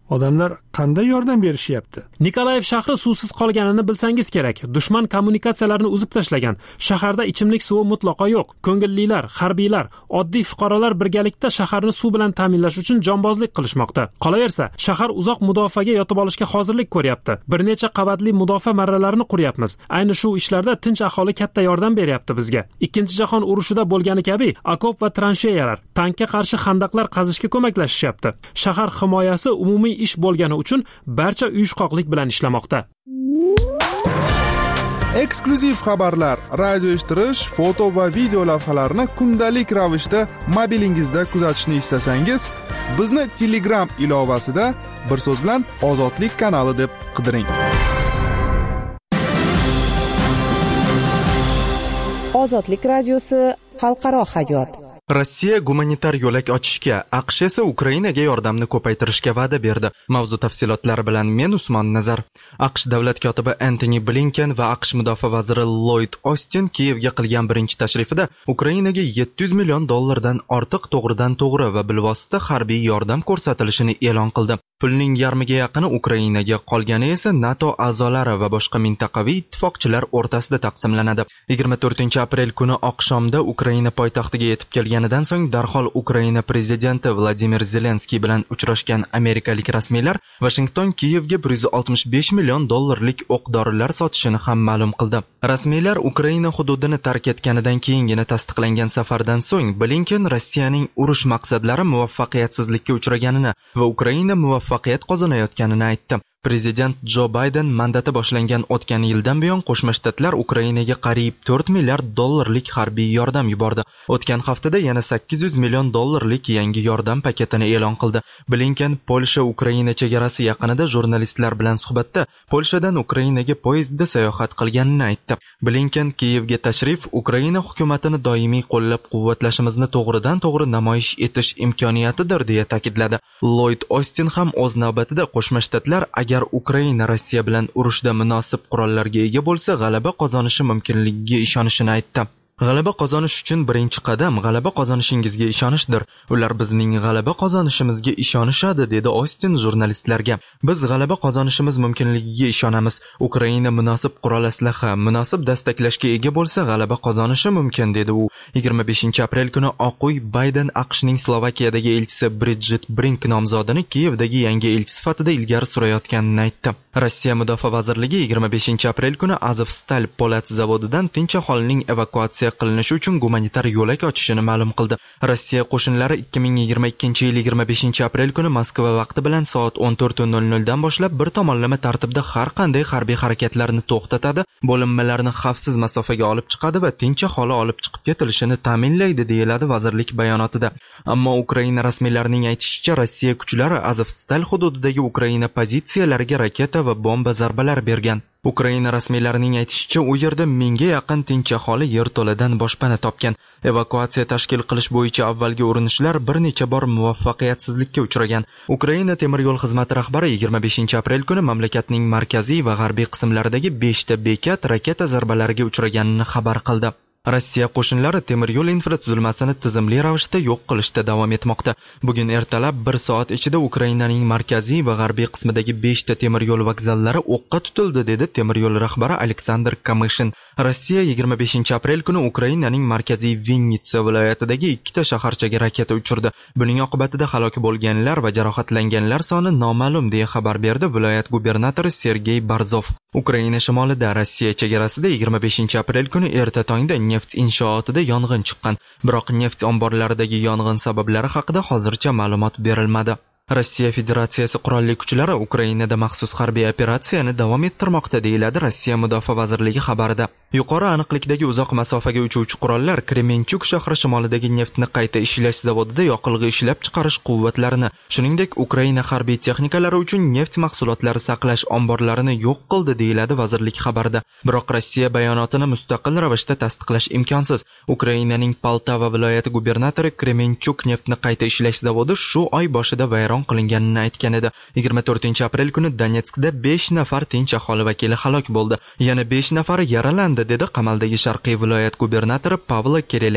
Odamlar qanday yordam berishyapti? Nikolayev shahri suvsiz qolganini bilsangiz kerak. Dushman kommunikatsiyalarini uzib tashlagan. Shaharda ichimlik suvi mutlaqo yo'q. Ko'ngillilar, harbiylar, oddiy fuqarolar birgalikda shaharni suv bilan ta'minlash uchun jonbozlik qilishmoqda. Qolaversa, shahar uzoq mudofaaga yotib olishga hozirlik ko'ryapti. Bir necha qavatli mudofaa marralarini quryapmiz. Ayni shu ishlarda tinch aholi katta yordam beryapti bizga. Ikkinchi jahon urushida bo'lgani kabi okop va transheyalar, tankka qarshi xandaqlar qazishga ko'maklashishyapti. Shahar himoyasi umumiy ish bo'lgani uchun barcha uyushqoqlik bilan ishlamoqda. Eksklyuziv xabarlar, radio eshittirish, foto va video lavhalarni kundalik ravishda mobilingizda kuzatishni istasangiz, bizni Telegram ilovasida bir so'z bilan Ozodlik kanali deb qidiring. Ozodlik radiosi xalqaro hayot. Rossiya gumanitar yo'lak ochishga, AQSh esa Ukrainaga yordamni ko'paytirishga va'da berdi. Mavzu tafsilotlari bilan men Usmon Nazar. AQSh davlat kotibi Antony Blinken va AQSh mudofaa vaziri Lloyd Austin Kiyevga qilgan birinchi tashrifida Ukrainaga yetti yuz million dollardan ortiq to'g'ridan-to'g'ri va bilvosita harbiy yordam ko'rsatilishini e'lon qildi. Pulning yarmiga yaqini Ukrainaga, qolgani esa NATO a'zolari va boshqa mintaqaviy ittifoqchilar o'rtasida taqsimlanadi. yigirma to'rtinchi aprel kuni oqshomda Ukraina poytaxtiga yetib kelganidan so'ng darhol Ukraina prezidenti Vladimir Zelenskiy bilan uchrashgan amerikalik rasmiylar Washington Kiyevga bir yuz oltmish besh million dollarlik o'q-dorilar sotishini ham ma'lum qildi. Rasmiylar Ukraina hududini tark etganidan keyingina tasdiqlangan safardan so'ng Blinken Rossiyaning urush maqsadlari muvaffaqiyatsizlikka uchraganini va Ukraina muvaffaqiyat qozonayotganini aytdi. Prezident Jo Bayden mandati boshlangan o'tgan yildan buyon Qo'shma Shtatlar Ukrainaga qariyb to'rt milliard dollarlik harbiy yordam yubordi. O'tgan haftada yana sakkiz yuz million dollarlik yangi yordam paketini e'lon qildi. Blinken Polsha Ukraina chegarasi yaqinida jurnalistlar bilan suhbatda Polshadan Ukrainaga poyezdda sayohat qilganini aytdi. Blinken Kiyevga tashrif Ukraina hukumatini doimiy qo'llab-quvvatlashimizni to'g'ridan-to'g'ri namoyish etish imkoniyatidir deya ta'kidladi. Lloyd Austin ham o'z navbatida Qo'shma Shtatlar agar Ukraina Rossiya bilan urushda munosib qurollarga ega bo'lsa, g'alaba qozonishi mumkinligiga ishonishini aytdi. G'alaba qozonish uchun birinchi qadam g'alaba qozonishingizga ishonishdir. Ular bizning g'alaba qozonishimizga ishonishadi, dedi Austin jurnalistlarga. Biz g'alaba qozonishimiz mumkinligiga ishonamiz. Ukraina munosib qurol aslaha, munosib dastaklashga ega bo'lsa, g'alaba qozonishi mumkin, dedi u. yigirma beshinchi aprel kuni Oq uy Bayden AQShning Slovakiyadagi elchisi Bridget Brink nomzodini Kiyevdagi yangi elchi sifatida ilgari surayotganini aytdi. Rossiya mudofaa vazirligi yigirma beshinchi aprel kuni Azovstal po'lat zavodidan tinch aholining evakuatsiya qilinishi uchun gumanitar yo'lak ochishini ma'lum qildi. Rossiya qo'shinlari ikki ming yigirma ikkinchi yil yigirma beshinchi aprel kuni Moskva vaqti bilan soat o'n to'rt nol nol dan boshlab bir tomonlama tartibda har qanday harbiy harakatlarni to'xtatadi, bo'linmalarni xavfsiz masofaga olib chiqadi va tinch aholi olib chiqib ketilishini ta'minlaydi, deyiladi vazirlik bayonotida. Ammo Ukraina rasmiylarining aytishicha, Rossiya kuchlari Azovstal hududidagi Ukraina pozitsiyalariga raketa va bomba zarbalar bergan. Ukraina rasmiylarining aytishicha, u yerda mingga yaqin tinch aholi yerto'ladan boshpana topgan. Evakuatsiya tashkil qilish bo'yicha avvalgi urinishlar bir necha bor muvaffaqiyatsizlikka uchragan. Ukraina temir yo'l xizmati rahbari yigirma beshinchi aprel kuni mamlakatning markaziy va g'arbiy qismlaridagi beshta bekat raketa zarbalariga uchraganini xabar qildi. Rossiya qo'shinlari temir yo'l infratuzilmasini tizimli ravishda yo'q qilishda davom etmoqda. Bugun ertalab bir soat ichida Ukrainaning markaziy va g'arbiy qismidagi beshta temir yo'l vokzallari o'qqa tutildi, dedi temir yo'l rahbari Aleksandr Kamyshin. Rossiya yigirma beshinchi aprel kuni Ukrainaning markaziy Vinnitsa viloyatidagi ikkita shaharchaga raketa uchirdi. Buning oqibatida halok bo'lganlar va jarohatlanganlar soni noma'lum, deya xabar berdi viloyat gubernatori Sergey Barzov. Ukraina shimolida Rossiya chegarasida yigirma beshinchi aprel kuni erta tongda neft inshootida yong'in chiqqan. Biroq neft omborlaridagi yong'in sabablari haqida hozircha ma'lumot berilmadi. Rossiya Federatsiyasi qurolli kuchlari Ukrainada maxsus harbiy operatsiyani davom ettirmoqda, deyiladi Rossiya Mudofaa vazirligi xabarida. Yuqori aniqlikdagi uzoq masofaga uchuvchi qurollar Kremenchuk shahri shimolidagi neftni qayta ishlash zavodida yoqilg'i ishlab chiqarish quvvatlarini, shuningdek Ukraina harbiy texnikalari uchun neft mahsulotlari saqlash omborlarini yo'q qildi, deyiladi vazirlik xabarida. Biroq Rossiya bayonotini mustaqil ravishda tasdiqlash imkonsiz. Ukrainaning Poltava viloyati gubernatori Kremenchuk neftni qayta ishlash zavodi shu oy boshida vayron qilinganini aytgan edi. yigirma to'rtinchi aprel kuni Donetskda besh nafar tinch aholi vakili halok bo'ldi. Yana besh nafari yaralandi, dedi qamaldagi Sharqiy viloyat gubernatori Pavlo Kirilenko.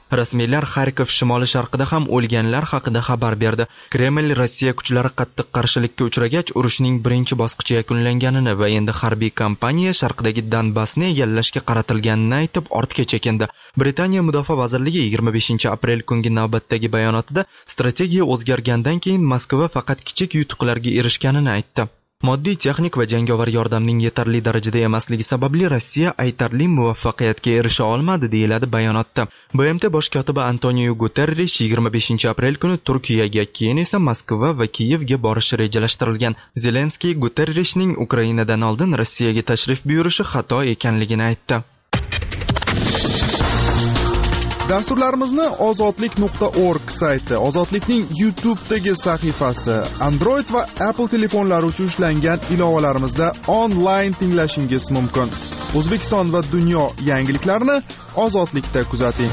Rasmiylar Xarkov shimoli sharqida ham o'lganlar haqida xabar berdi. Kreml Rossiya kuchlari qattiq qarshilikka uchragach, urushning birinchi bosqichi yakunlanganini va endi harbiy kampaniya sharqdagi Donbassni egallashga qaratilganini aytib ortga chekindi. Britaniya Mudofaa vazirligi yigirma beshinchi aprel kungi navbatdagi bayonotida strategiya o'zgargandan keyin Moskva faqat kichik yutuqlarga erishganini aytdi. Moddiy, texnik va jangovar yordamning yetarli darajada emasligi sababli Rossiya aytarli muvaffaqiyatga erisha olmadi, deyiladi bayonotda. B M T bosh kotibi Antonio Guterres yigirma beshinchi aprel kuni Turkiyaga, keyin esa Moskva va Kiyevga borishi rejalashtirilgan. Zelenskiy Guterresning Ukrainadan oldin Rossiyaga tashrif buyurishi xato ekanligini aytdi. Dasturlarimizni ozodlik nuqta org sayti, Ozodlikning YouTube'dagi sahifasi, Android va Apple telefonlari uchun ishlangan ilovalarimizda onlayn tinglashingiz mumkin. O'zbekiston va dunyo yangiliklarini Ozodlikda kuzating.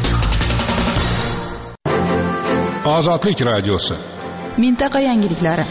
Ozodlik radiosi. Mintaqa yangiliklari.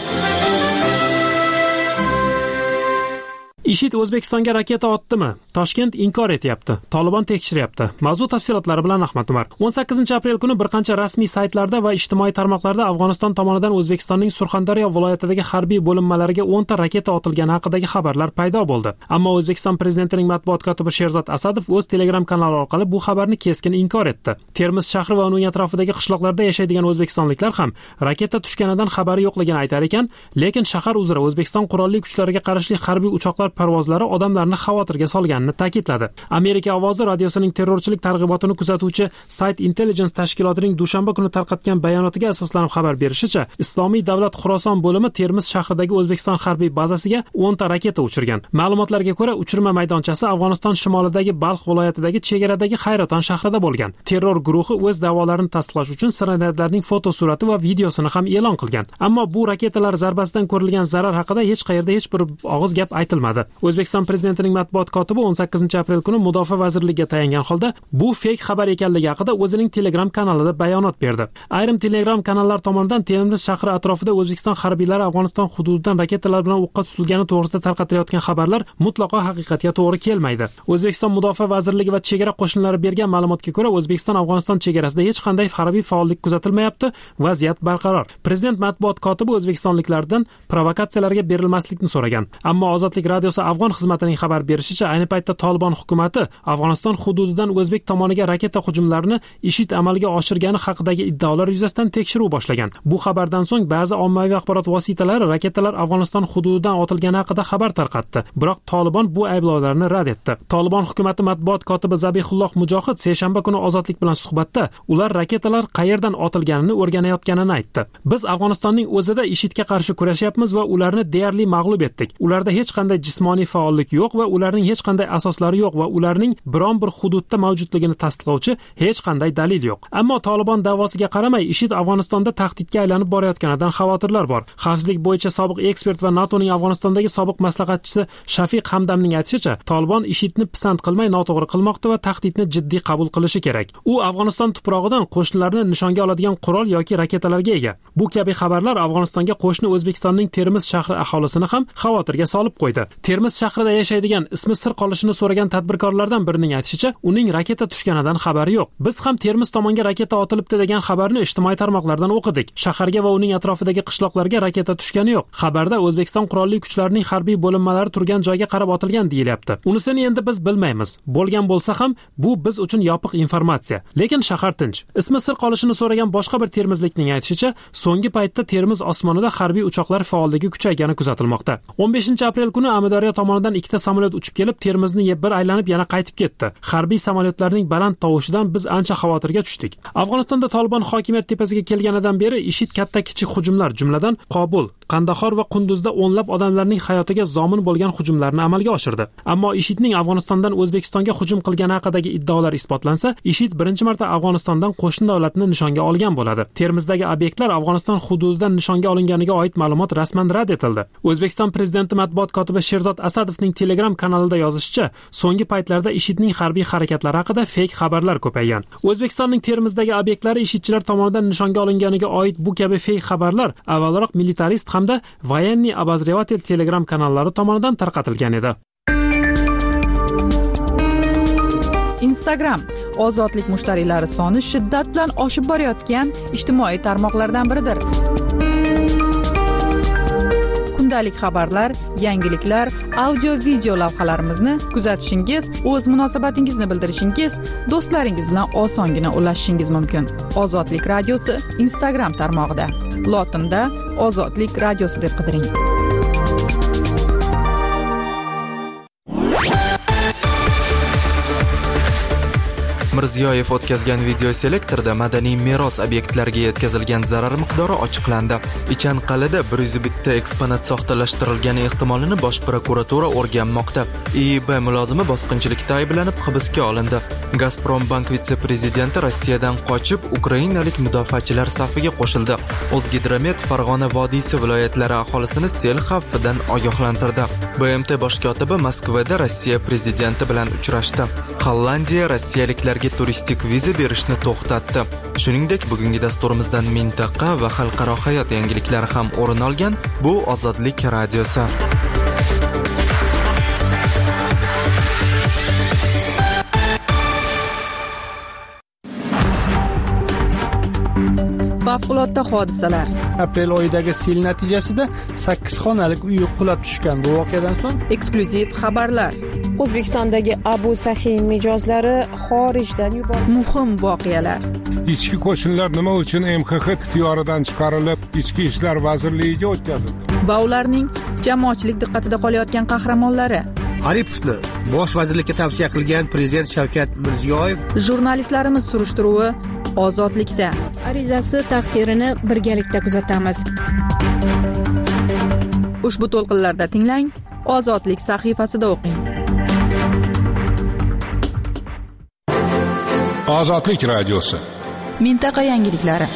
IShID O'zbekistonga raketa otdimi? Toshkent inkor etyapti. Tolibon tekshiryapti. Mavzu tafsilotlari bilan Ahmad Umar. o'n sakkizinchi aprel kuni bir qancha rasmiy saytlarda va ijtimoiy tarmoqlarda Afg'oniston tomonidan O'zbekistonning Surxondaryo viloyatidagi harbiy bo'linmalariga o'nta raketa otilgani haqidagi xabarlar paydo bo'ldi. Ammo O'zbekiston prezidentining matbuot kotibi Sherzod Asadov o'z Telegram kanali orqali bu xabarni keskin inkor etdi. Termiz shahri va uning atrofidagi qishloqlarda yashaydigan o'zbekistonliklar ham raketa tushganidan xabari yo'qligini aytar ekan, lekin shahar uzra O'zbekiston qurolli kuchlariga qarashli harbiy uchoqlar parvozlari odamlarni xavotirga solganini ta'kidladi. Amerika ovozi radiosining terrorchilik targ'ibotini kuzatuvchi Site Intelligence tashkilotining dushanba kuni tarqatgan bayonotiga asoslanib xabar berishicha, Islomiy davlat Xuroson bo'limi Termiz shahridagi O'zbekiston harbiy bazasiga o'nta raketa uchirgan. Ma'lumotlarga ko'ra, uchirma maydonchasi Afg'oniston shimolidagi Balx viloyatidagi chegaradagi Hayraton shahrida bo'lgan. Terror guruhi o'z da'volarini tasdiqlash uchun snaryadlarning fotosurati va videosini ham e'lon qilgan. Ammo bu raketalar zarbasidan ko'rilgan zarar haqida hech qayerda hech bir og'iz gap aytilmadi. O'zbekiston prezidentining matbuot kotibi o'n sakkizinchi aprel kuni Mudofaa vazirligiga tayangan holda bu fake xabar ekanligi haqida o'zining Telegram kanalida bayonot berdi. Ayrim Telegram kanallar tomonidan Termiz shahri atrofida O'zbekiston harbiylari Afg'oniston hududidan raketalar bilan o'qqa tutilgani to'g'risida tarqatilayotgan xabarlar mutlaqo haqiqatga to'g'ri kelmaydi. O'zbekiston Mudofaa vazirligi va chegara qo'shinlari bergan ma'lumotga ko'ra, O'zbekiston Afg'oniston chegarasida hech qanday harbiy faollik kuzatilmayapti, vaziyat barqaror. Prezident matbuot kotibi o'zbekistonliklardan provokatsiyalarga berilmaslikni so'ragan. Ammo Ozodlik radiosi Afg'on xizmatining xabar berishicha, ayni paytda Tolibon hukumatati Afg'oniston hududidan o'zbek tomoniga raketa hujumlarini IShID amalga oshirgani haqidagi iddaolar yuzasidan tekshiruv boshlagan. Bu xabardan so'ng ba'zi ommaviy axborot vositalari raketalar Afg'oniston hududidan otilgani haqida xabar tarqatdi. Biroq Tolibon bu ayblovlarni rad etdi. Tolibon hukumatı matbuot kotibi Zabihulloh Mujohid seshanba kuni Ozodlik bilan suhbatda ular raketalar qayerdan otilganini o'rganayotganini aytdi. Biz Afg'onistonning o'zida IShIDga qarshi kurashyapmiz va ularni deyarli mag'lub etdik. Ularda hech qanday jismoniy faollik yo'q va ularning hech qanday asoslari yo'q va ularning biron bir hududda mavjudligini tasdiqlovchi hech qanday dalil yo'q. Ammo Tolibon da'vosiga qaramay, IShID Afg'onistonda tahdidga aylanib borayotganidan xavotirlar bor. Xavfsizlik bo'yicha sobiq ekspert va NATOning Afg'onistondagi sobiq maslahatchisi Shafiq Hamdamning aytishicha, Tolibon IShIDni pisand qilmay noto'g'ri qilmoqda va tahdidni jiddiy qabul qilishi kerak. U Afg'oniston tuprog'idan qo'shinlarni nishonga oladigan qurol yoki raketalarga ega. Bu kabi xabarlar Afg'onistonga qo'shni O'zbekistonning Termiz shahri aholisini ham xavotirga solib qo'ydi. Termiz shahrida yashaydigan ismi sir qolishini so'ragan tadbirkorlardan birining aytishicha, uning raketa tushganidan xabari yo'q. Biz ham Termiz tomonga raketa otilibdi degan xabarni ijtimoiy tarmoqlardan o'qidik. Shaharga va uning atrofidagi qishloqlarga raketa tushgani yo'q. Xabarda O'zbekiston qurolli kuchlarining harbiy bo'linmalari turgan joyga qarab otilgan deyilyapti. Unisini endi biz bilmaymiz. Bo'lgan bo'lsa ham bu biz uchun yopiq informatsiya. Lekin shahar tinch. Ismi sir qolishini so'ragan boshqa bir termizlikning aytishicha, so'nggi paytda Termiz osmonida harbiy uchoqlar faolligi kuchaygani kuzatilmoqda. o'n beshinchi aprel kuni Amudaryo tomonidan ikkita samolyot uchib kelib Termizni bir aylanib yana qaytib ketdi. Harbiy samolyotlarning baland tovushidan biz ancha xavotirga tushdik. Afg'onistonda Tolibon hokimiyat tepasiga kelganidan beri IShID katta-kichik hujumlar, jumladan Qobul, Qandahor va Qunduzda o'nlab odamlarning hayotiga zomin bo'lgan hujumlarni amalga oshirdi. Ammo IShIDning Afg'onistondan O'zbekistonga hujum qilgani haqidagi iddaolar isbotlansa, IShID birinchi marta Afg'onistondan qo'shni davlatni nishonga olgan bo'ladi. Termizdagi obyektlar Afg'oniston hududidan nishonga olinganiga oid ma'lumot rasman rad etildi. O'zbekiston prezidenti matbuot kotibi Sherzod Asadovning Telegram kanalida yozishicha, so'nggi paytlarda IShIDning harbiy harakatlari haqida fake xabarlar ko'paygan. O'zbekistonning Termizdagi obyektlari IShIDchilar tomonidan nishonga olinganiga oid bu kabi fake xabarlar avvalroq militarist hamda Voyenniy Obozrevatelь Telegram kanallari tomonidan tarqatilgan edi. Instagram ozodlik mushtariylari soni shiddat bilan oshib borayotgan ijtimoiy tarmoqlardan biridir. Kundalik xabarlar, yangiliklar, audio video lavhalarimizni kuzatishingiz, o'z munosabatingizni bildirishingiz, do'stlaringiz bilan osongina ulashishingiz mumkin. Ozodlik radiosi Instagram tarmog'ida. Lotinda Ozodlik radiosi deb qidiring. Mirziyoyev o'tkazgan video selektorda madaniy meros obyektlariga yetkazilgan zarar miqdori ochiqlandi. Ichanqal'ada bir yuz bitta eksponat soxtalashtirilgani ehtimolini Bosh prokuratura o'rganmoqda. I I B mulozimi bosqinchilikda ayblanib hibsga olindi. Gazprom bank vitse-prezidenti Rossiyadan qochib, ukrainalik mudofaachilar safiga qo'shildi. O'zgidromet Farg'ona vodiysi viloyatlari aholisini sel xavfidan ogohlantirdi. B M T bosh kotibi Moskvada Rossiya prezidenti bilan uchrashdi. Hollandiya rossiyaliklarga turistik viza berishni to'xtatdi. Shuningdek, bugungi dasturimizdan mintaqa va xalqaro hayot yangiliklari ham o'rin olgan. Bu Ozodlik radiosi. Favqulodda hodisalar. Aprel oyidagi sel natijasida sakkiz xonalik uy qulab tushgan. Bu voqeadan so'ng eksklyuziv xabarlar. O'zbekistondagi Abu Sahin mijozlari xorijdan yuborildi. Muhim voqealar. Ichki qo'shinlar nima uchun M X X ixtiyoridan chiqarilib, Ichki ishlar vazirligiga o'tkazildi? Va ularning jamoatchilik diqqatida qolayotgan qahramonlari. Aripovni bosh vazirlikka tavsiya qilgan prezident Shavkat Mirziyoyev. Jurnalistlarimiz surishtiruvi Ozodlikda. Arizasi taqdirini birgalikda kuzatamiz. Ushbu to'lqinlarda tinglang, Ozodlik sahifasida o'qing. Ozodlik radiosi. Mintaqa yangiliklari.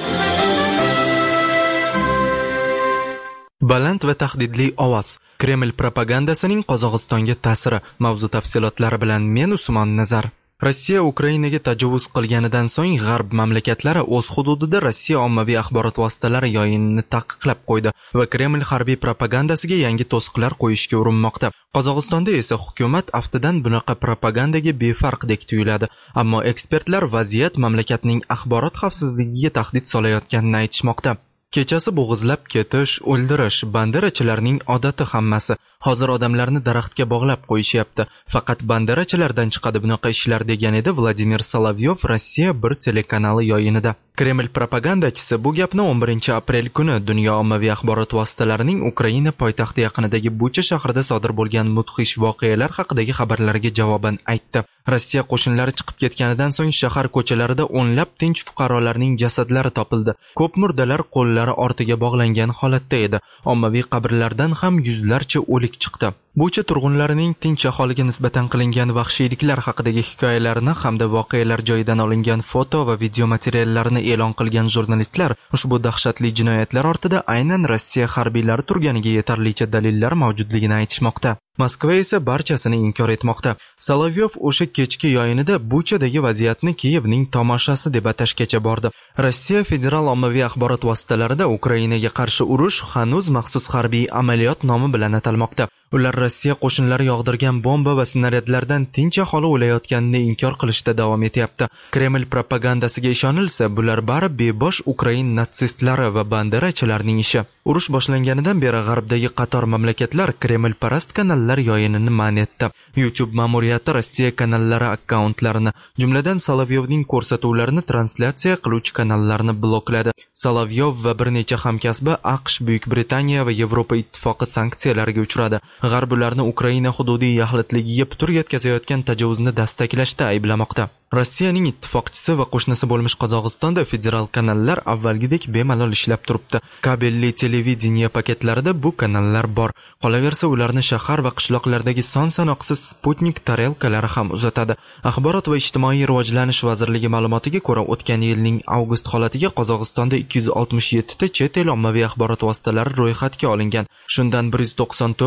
Baland va tahdidli ovoz. Kreml propagandasining Qozog'istonga ta'siri. Mavzu tafsilotlari bilan men Usmon Nazar. Rossiya Ukrainaga tajovuz qilganidan so'ng g'arb mamlakatlari o'z hududida Rossiya ommaviy axborot vositalari yoyinini taqiqlab qo'ydi va Kreml harbiy propagandasiga yangi to'siqlar qo'yishga urinmoqda. Qozog'istonda esa hukumat aftidan bunaqa propagandaga befarqdek tuyuladi, ammo ekspertlar vaziyat mamlakatning axborot xavfsizligiga tahdid solayotganini aytishmoqda. Kechasi bo'g'izlab ketish, o'ldirish banderachilarning odati hammasi. Hozir odamlarni daraxtga bog'lab qo'yishyapti. Faqat banderachilardan chiqadi bunaqa ishlar degan edi Vladimir Solovyov Rossiya bir telekanali yoyinida. Kreml propagandachisi bu gapni o'n birinchi aprel kuni dunyo ommaviy axborot vositalarining Ukraina poytaxti yaqinidagi Bucha shahrida sodir bo'lgan mudhish voqealar haqidagi xabarlarga javoban aytdi. Rossiya qo'shinlari chiqib ketganidan so'ng shahar ko'chalarida o'nlab tinch fuqarolarning jasadlari topildi. Ko'p murdalar qo'llari ortiga bog'langan holatda edi. Ommaviy qabrlardan ham yuzlarcha o'lik chiqdi. Bucha turg'unlarining tinch aholiga nisbatan qilingan vahshiyliklar haqidagi hikoyalarini hamda voqealar joyidan olingan foto va video materiallarini e'lon qilgan jurnalistlar ushbu dahshatli jinoyatlar ortida aynan Rossiya harbiylari turganiga yetarlicha dalillar mavjudligini aytishmoqda. Moskva esa barchasini inkor etmoqda. Solovyov o'sha kechki yoyinida Buchadagi vaziyatni Kiyevning tomoshasi deb atashgacha bordi. Rossiya federal ommaviy axborot vositalarida Ukrainaga qarshi urush hanuz maxsus harbiy amaliyot nomi bilan atalmoqda. Ular Rossiya qo'shinlari yog'dirgan bomba va snaryadlardan tinch aholi o'layotganini inkor qilishda davom etyapti. Kreml propagandasiga ishonilsa, bular bari bebosh Ukrain natsistlari va banderachilarning ishi. Urush boshlanganidan beri g'arbdagi qator mamlakatlar Kreml parast kanallar yoyinini man etdi. YouTube ma'muriyati Rossiya kanallari akkauntlarini, jumladan Solovyovning ko'rsatuvlarini translyatsiya qiluvchi kanallarni blokladi. Solovyov va bir necha hamkasbi AQSh, Buyuk Britaniya va Yevropa ittifoqi sanksiyalarga uchradi. G'arb ularni Ukraina hududiy yaxlitligiga putur yetkazayotgan tajovuzni dastaklashda ayblamoqda. Rossiyaning ittifoqchisi va qo'shnisi bo'lmish Qozog'istonda federal kanallar avvalgidek bemalol ishlab turibdi. Kabelli televideniya paketlarida bu kanallar bor. Qolaversa, ularni shahar va qishloqlardagi son-sanoqsiz Sputnik tarelkalari ham uzatadi. Axborot va ijtimoiy rivojlanish vazirligi ma'lumotiga ko'ra, o'tgan yilning avgust holatiga Qozog'istonda ikki yuz oltmish yetti ta chet el ommaviy axborot vositalari ro'yxatga olingan. Shundan bir yuz to'qson to'rt tasi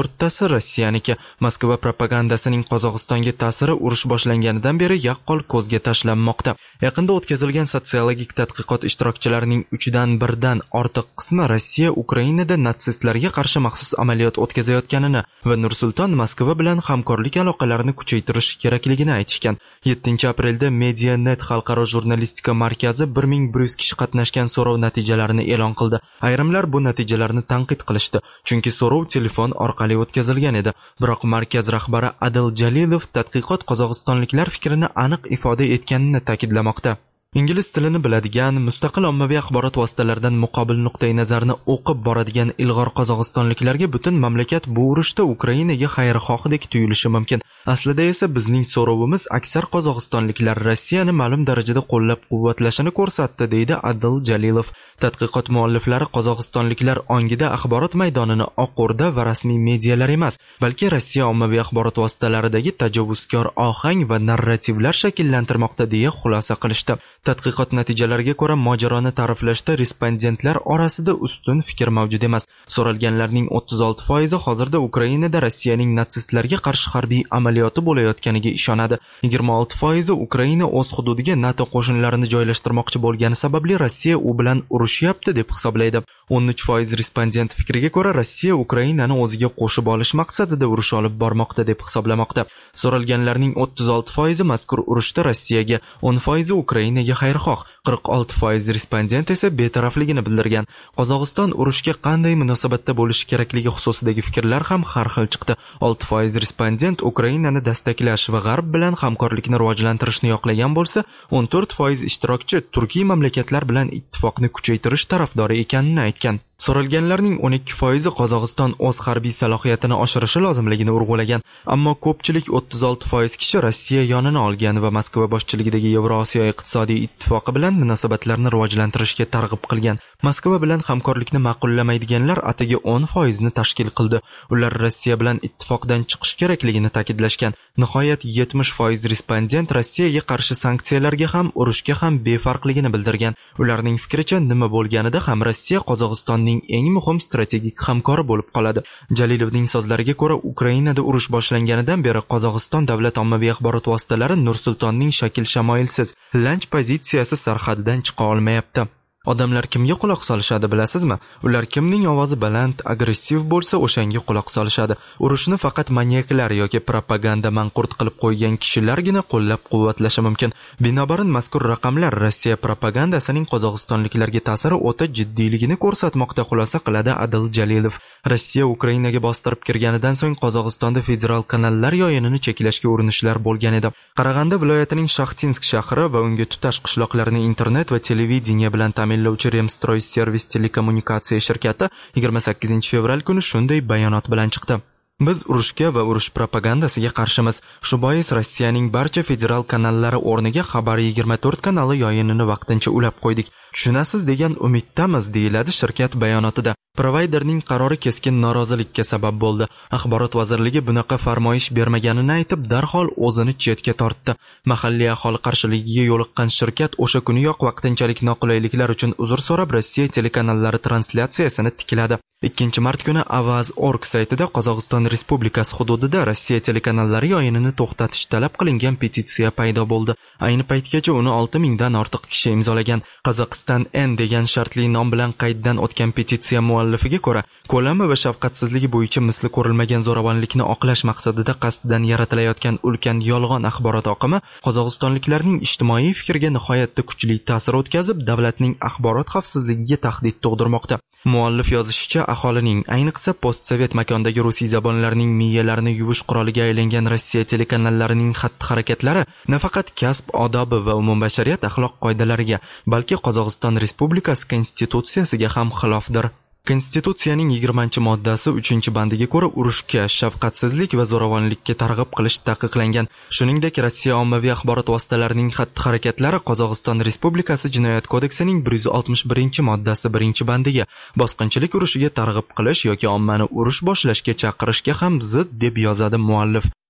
hammasi Rossiyaniki. Moskva propagandasining Qozog'istonga ta'siri urush boshlanganidan beri yaqqol ko'zga tashlanmoqda. Yaqinda o'tkazilgan sotsiologik tadqiqot ishtirokchilarining uchdan birdan ortiq qismi Rossiya Ukrainada natsistlarga qarshi maxsus amaliyot o'tkazayotganini va Nursulton Moskva bilan hamkorlik aloqalarini kuchaytirish kerakligini aytishgan. yettinchi aprelda Medianet xalqaro jurnalistika markazi bir ming bir yuz kishi qatnashgan so'rov natijalarini e'lon qildi. Ayrimlar bu natijalarni tanqid qilishdi, chunki so'rov telefon orqali o'tkazilgan edi. Biroq markaz rahbari Adil Jalilov tadqiqot qozog'istonliklar fikrini aniq ifoda etganini ta'kidlamoqda. Ingliz tilini biladigan, mustaqil ommaviy axborot vositalaridan muqobil nuqtai nazarni o'qib boradigan ilg'or qozog'istonliklarga butun mamlakat bu urushda Ukrainaga xayrixohdek tuyulishi mumkin. Aslida esa bizning so'rovimiz aksar qozog'istonliklar Rossiyani ma'lum darajada qo'llab-quvvatlashini ko'rsatdi, deydi Adil Jalilov. Tadqiqot mualliflari qozog'istonliklar ongida axborot maydonini Oq O'rda va rasmiy medialar emas, balki Rossiya ommaviy axborot vositalaridagi tajovuzkor ohang va narrativlar shakllantirmoqda deya xulosa qilishdi. Tadqiqot natijalariga ko'ra, mojaroni ta'riflashda respondentlar orasida ustun fikr mavjud emas. So'ralganlarning o'ttiz olti foizi hozirda Ukrainada Rossiyaning natsistlarga qarshi harbiy amaliyoti bo'layotganiga ishonadi. yigirma olti foizi Ukraina o'z hududiga NATO qo'shinlarini joylashtirmoqchi bo'lgani sababli Rossiya u bilan urushyapti deb hisoblaydi. o'n uch foiz respondent fikriga ko'ra, Rossiya Ukrainani o'ziga qo'shib olish maqsadida urush olib bormoqda deb hisoblamoqda. So'ralganlarning o'ttiz olti foizi mazkur urushda Rossiyaga, o'n foizi Ukrainaga xayrixoh, qirq olti foiz respondent esa betarafligini bildirgan. Qozog'iston urushga qanday munosabatda bo'lishi kerakligi xususidagi fikrlar ham har xil chiqdi. olti foiz respondent Ukrainani dastaklash va G'arb bilan hamkorlikni rivojlantirishni yoqlagan bo'lsa, o'n to'rt foiz ishtirokchi turkiy mamlakatlar bilan ittifoqni kuchaytirish tarafdori ekanini aytgan. So'ralganlarning o'n ikki foizi Qozog'iston o'z harbiy salohiyatini oshirishi lozimligini urg'ulagan, ammo ko'pchilik o'ttiz olti foiz kishi Rossiya yonini olgan va Moskva boshchiligidagi Yevrosiyo iqtisodiy ittifoqi bilan munosabatlarni rivojlantirishga targ'ib qilgan. Moskva bilan hamkorlikni ma'qullamaydiganlar atigi o'n foizni tashkil qildi. Ular Rossiya bilan ittifoqdan chiqish kerakligini ta'kidlashgan. Nihoyat yetmish foiz respondent Rossiyaga qarshi sanksiyalarga ham, urushga ham befarqligini bildirgan. Ularning fikricha, nima bo'lganida ham Rossiya Qozog'istonning eng muhim strategik hamkori bo'lib qoladi. Jalilovning so'zlariga ko'ra, Ukrainada urush boshlanganidan beri Qozog'iston davlat ommaviy axborot vositalari Nursultonning shakl-shamoilsiz, lanch pozitsiyasi sarhadidan chiqa olmayapti. Odamlar kimga quloq solishadi bilasizmi? Ular kimning ovozi baland, agressiv bo'lsa, o'shanga quloq solishadi. Urushni faqat maniaklar yoki propaganda manqurt qilib qo'ygan kishilargina qo'llab-quvvatlashi mumkin. Binobarin mazkur raqamlar Rossiya propagandasining qozog'istonliklarga ta'siri o'ta jiddiyligini ko'rsatmoqda, xulosa qiladi Adil Jalilov. Rossiya Ukrainaga bostirib kirganidan so'ng Qozog'istonda federal kanallar yoyinini cheklashga urinishlar bo'lgan edi. Qarag'anda viloyatining Shaxtinsk shahri va unga tutash qishloqlarini internet va televideniya bilan ta'minlovchi Remstroy Servis telekommunikatsiya shirkati yigirma sakkizinchi fevral kuni shunday bayonot bilan chiqdi. Biz urushga va urush propagandasiga qarshimiz. Shu bois Rossiyaning barcha federal kanallari o'rniga Xabar yigirma to'rt kanali yoyinini vaqtincha ulab qo'ydik. Tushunasiz degan umiddamiz, deyiladi shirkat bayonotida. Provayderning qarori keskin norozilikka sabab bo'ldi. Axborot vazirligi bunaqa farmoyish bermaganini aytib, darhol o'zini chetga tortdi. Mahalliy aholi qarshiligiga yo'liqqan shirkat o'sha kuniyoq vaqtinchalik noqulayliklar uchun uzr so'rab, Rossiya telekanallari translyatsiyasini tikladi. ikkinchi mart kuni Avaz nokta org saytida Qozog'iston Respublikasi hududida Rossiya telekanallari yoyinini to'xtatish talab qilingan petitsiya paydo bo'ldi. Ayni paytgacha uni olti mingdan ortiq kishi imzolagan. Qozog'iston N degan shartli nom bilan qayddan o'tgan petitsiya muallifiga ko'ra, ko'lami va shafqatsizligi bo'yicha misli ko'rilmagan zo'ravonlikni oqlash maqsadida qasddan yaratilayotgan ulkan yolg'on axborot oqimi qozog'istonliklarning ijtimoiy fikriga nihoyatda kuchli ta'sir o'tkazib, davlatning axborot xavfsizligiga tahdid tug'dirmoqda. Muallif yozishicha, aholining, ayniqsa postsovet makondagi rusiy zabonlarning miyalarini yuvish quroliga aylangan Rossiya telekanallarining xatti-harakatlari nafaqat kasb odobi va umumbashariyat axloq qoidalariga, balki Qozog'iston Respublikasi konstitutsiyasiga ham xilofdir. Konstitutsiyaning yigirmanchi moddasi uchinchi bandiga ko'ra urushga, shafqatsizlik va zo'ravonlikka targ'ib qilish taqiqlangan. Shuningdek, Rossiya ommaviy axborot vositalarining xatti-harakatlari Qozog'iston Respublikasi Jinoyat kodeksining bir yuz oltmish birinchi moddasi birinchi bandiga bosqinchilik urushiga targ'ib qilish yoki ommani urush boshlashga chaqirishga ham zid, deb yozadi muallif.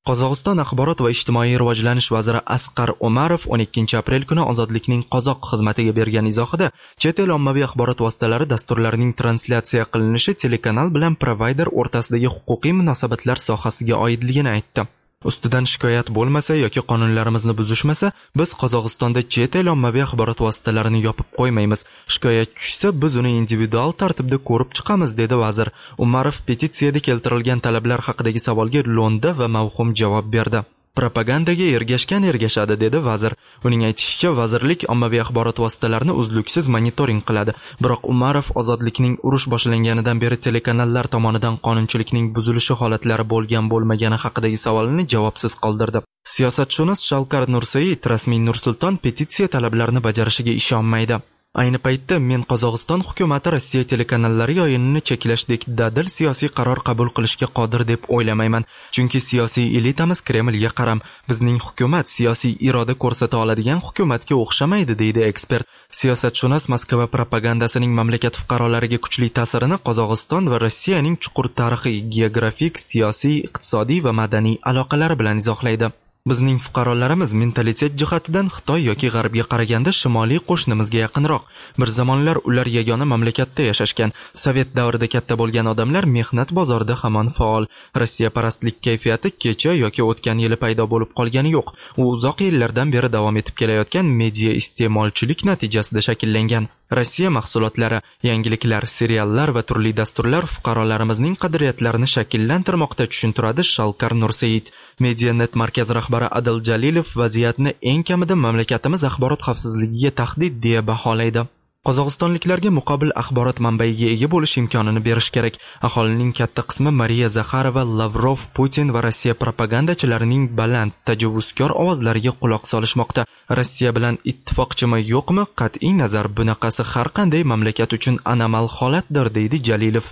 Qozog'iston axborot va ijtimoiy rivojlanish vaziri Asqar Umarov o'n ikkinchi aprel kuni Ozodlikning qozoq xizmatiga bergan izohida chet el ommaviy axborot vositalari dasturlarining translyatsiya qilinishi telekanal bilan provayder o'rtasidagi huquqiy munosabatlar sohasiga oidligini aytdi. Ustidan shikoyat bo'lmasa yoki qonunlarimizni buzishmasa, biz Qozog'istonda chet el ommaviy axborot vositalarini yopib qo'ymaymiz. Shikoyat tushsa, biz uni individual tartibda ko'rib chiqamiz, dedi vazir. Umarov petitsiyada keltirilgan talablar haqidagi savolga lo'nda va mavhum javob berdi. Propagandaga ergashgan ergashadi, dedi vazir. Uning aytishicha, vazirlik ommaviy axborot vositalarini uzluksiz monitoring qiladi. Biroq Umarov Ozodlikning urush boshlanganidan beri telekanallar tomonidan qonunchilikning buzilishi holatlari bo'lgan bo'lmagani haqidagi savolni javobsiz qoldirdi. Siyosatshunos Shavkat Mirziyoyev rasmiy Nur-Sulton petitsiya talablarini bajarishiga ishonmaydi. Ayni paytda men Qozog'iston hukumati Rossiya telekanallari yoyinini cheklashdek dadil siyosiy qaror qabul qilishga qodir deb o'ylamayman. Chunki siyosiy elitamiz Kremlga qaram. Bizning hukumat siyosiy iroda ko'rsata oladigan hukumatga o'xshamaydi, deydi ekspert. Siyosatshunos Moskva propagandasining mamlakat fuqarolariga kuchli ta'sirini Qozog'iston va Rossiyaning chuqur tarixiy, geografik, siyosiy, iqtisodiy va madaniy aloqalari bilan izohlaydi. Bizning fuqarolarimiz mentalitet jihatidan Xitoy yoki G'arbga qaraganda shimoliy qo'shnimizga yaqinroq. Bir zamonlar ular yagona mamlakatda yashashgan. Sovet davrida katta bo'lgan odamlar mehnat bozorida hamon faol. Rossiya parastlik kayfiyati kecha yoki o'tgan yili paydo bo'lib qolgani yo'q. U uzoq yillardan beri davom etib kelayotgan media iste'molchilik natijasida shakllangan. Rossiya mahsulotlari, yangiliklar, seriallar va turli dasturlar fuqarolarimizning qadriyatlarini shakllantirmoqda, tushuntiradi Shalkar Nursaid. Medianet markaz rahbari Adil Jalilov vaziyatni eng kamida mamlakatimiz axborot xavfsizligiga tahdid deya baholaydi. Qozog'istonliklarga muqobil axborot manbaiga ega bo'lish imkonini berish kerak. Aholining katta qismi Mariya Zakharova, Lavrov, Putin va Rossiya propagandachilarining baland, tajovuzkor ovozlariga quloq solishmoqda. Rossiya bilan ittifoqchimi, yo'qmi? Qat'iy nazar, bunaqasi har qanday mamlakat uchun anomal holatdir, deydi Jalilov.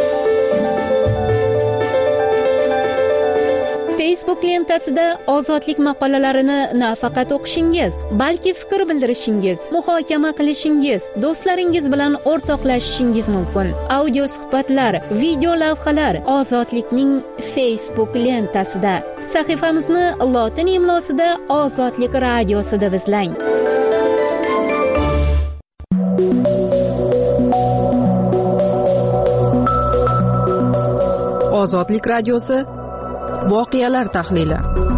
Facebook lentasida ozodlik maqolalarini nafaqat o'qishingiz, balki fikr bildirishingiz, muhokama qilishingiz, do'stlaringiz bilan o'rtoqlashishingiz mumkin. Audio suhbatlar, video lavhalar Ozodlikning Facebook lentasida. Sahifamizni lotin imlosida Ozodlik radiosida izlang. Ozodlik radiosi voqealar tahlili.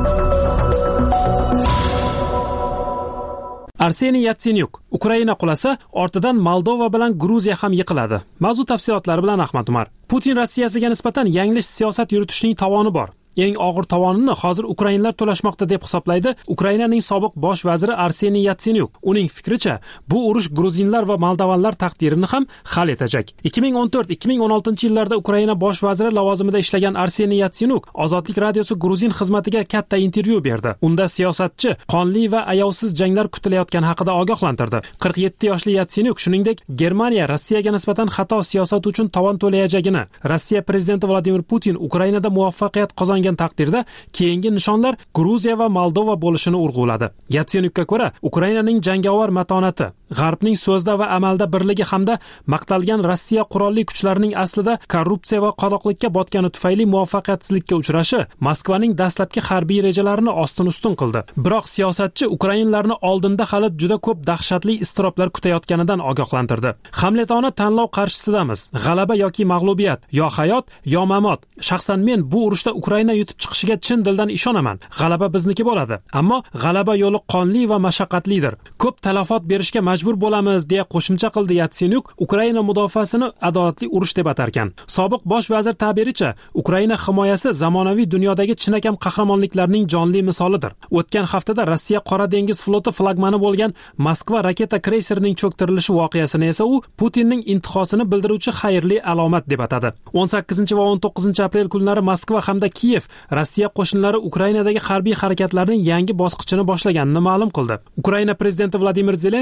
Arseniy Yatsenyuk Ukraina qulasa, ortidan Moldova bilan Gruziya ham yiqiladi. Mavzu tafsilotlari bilan Ahmad Umar. Putin Rossiyasiga nisbatan yanglish siyosat yuritishning tovoni bor. Eng og'ir tovonini hozir ukrainlar to'lashmoqda deb hisoblaydi Ukrainaning sobiq bosh vaziri Arseniy Yatsenyuk. Uning fikricha, bu urush gruzinlar va moldovanlar taqdirini ham hal etacak. ikki ming o'n to'rt ikki ming o'n oltinchi yillarda Ukraina bosh vaziri lavozimida ishlagan Arseniy Yatsenyuk Ozodlik radiosi Gruzin xizmatiga katta intervyu berdi. Unda siyosatchi qonli va ayovsiz janglar kutilayotgani haqida ogohlantirdi. qirq yetti yoshli Yatsenyuk shuningdek Germaniya Rossiyaga nisbatan xato siyosat uchun tovon to'layajagini, Rossiya prezidenti Vladimir Putin Ukrainada muvaffaqiyat qozongan taqdirda keyingi nishonlar Gruziya va Moldova bo'lishini urg'uladi. Yatsenyukka ko'ra, Ukrainaning jangovar matonati, G'arbning so'zda va amalda birligi hamda maqtalgan Rossiya qurolli kuchlarining aslida korrupsiya va qoloqlikka botgani tufayli muvaffaqiyatsizlikka uchrashi Moskvaning dastlabki harbiy rejalarini ostin-ustun qildi. Biroq siyosatchi Ukrainlarni oldinda hali juda ko'p dahshatli iztiroblar kutayotganidan ogohlantirdi. Hamletona tanlov qarshisidamiz. G'alaba yoki mag'lubiyat, yo hayot, yo mamot. Shaxsan men bu urushda Ukraina yutib chiqishiga chin dildan ishonaman. G'alaba bizniki bo'ladi, ammo g'alaba yo'li qonli va mashaqqatlidir. Ko'p talafot berishga majbur bo'lamiz, deya qo'shimcha qildi Yatsenyuk. Ukraina mudofaasini adolatli urush deb atarkan. Sobiq bosh vazir ta'biricha, Ukraina himoyasi zamonaviy dunyodagi chinakam qahramonliklarning jonli misolidir. O'tgan haftada Rossiya Qora dengiz floti flagmani bo'lgan Moskva raketa kreyserining cho'ktirilishi voqeasini esa u Putinning intihosini bildiruvchi xayrli alomat deb atadi. o'n sakkizinchi va o'n to'qqizinchi aprel kunlari Moskva hamda Kiyev Rossiya qo'shinlari Ukrainadagi harbiy harakatlarning yangi bosqichini boshlaganini ma'lum qildi. Ukraina prezidenti Vladimir Zelenskiy ikki ming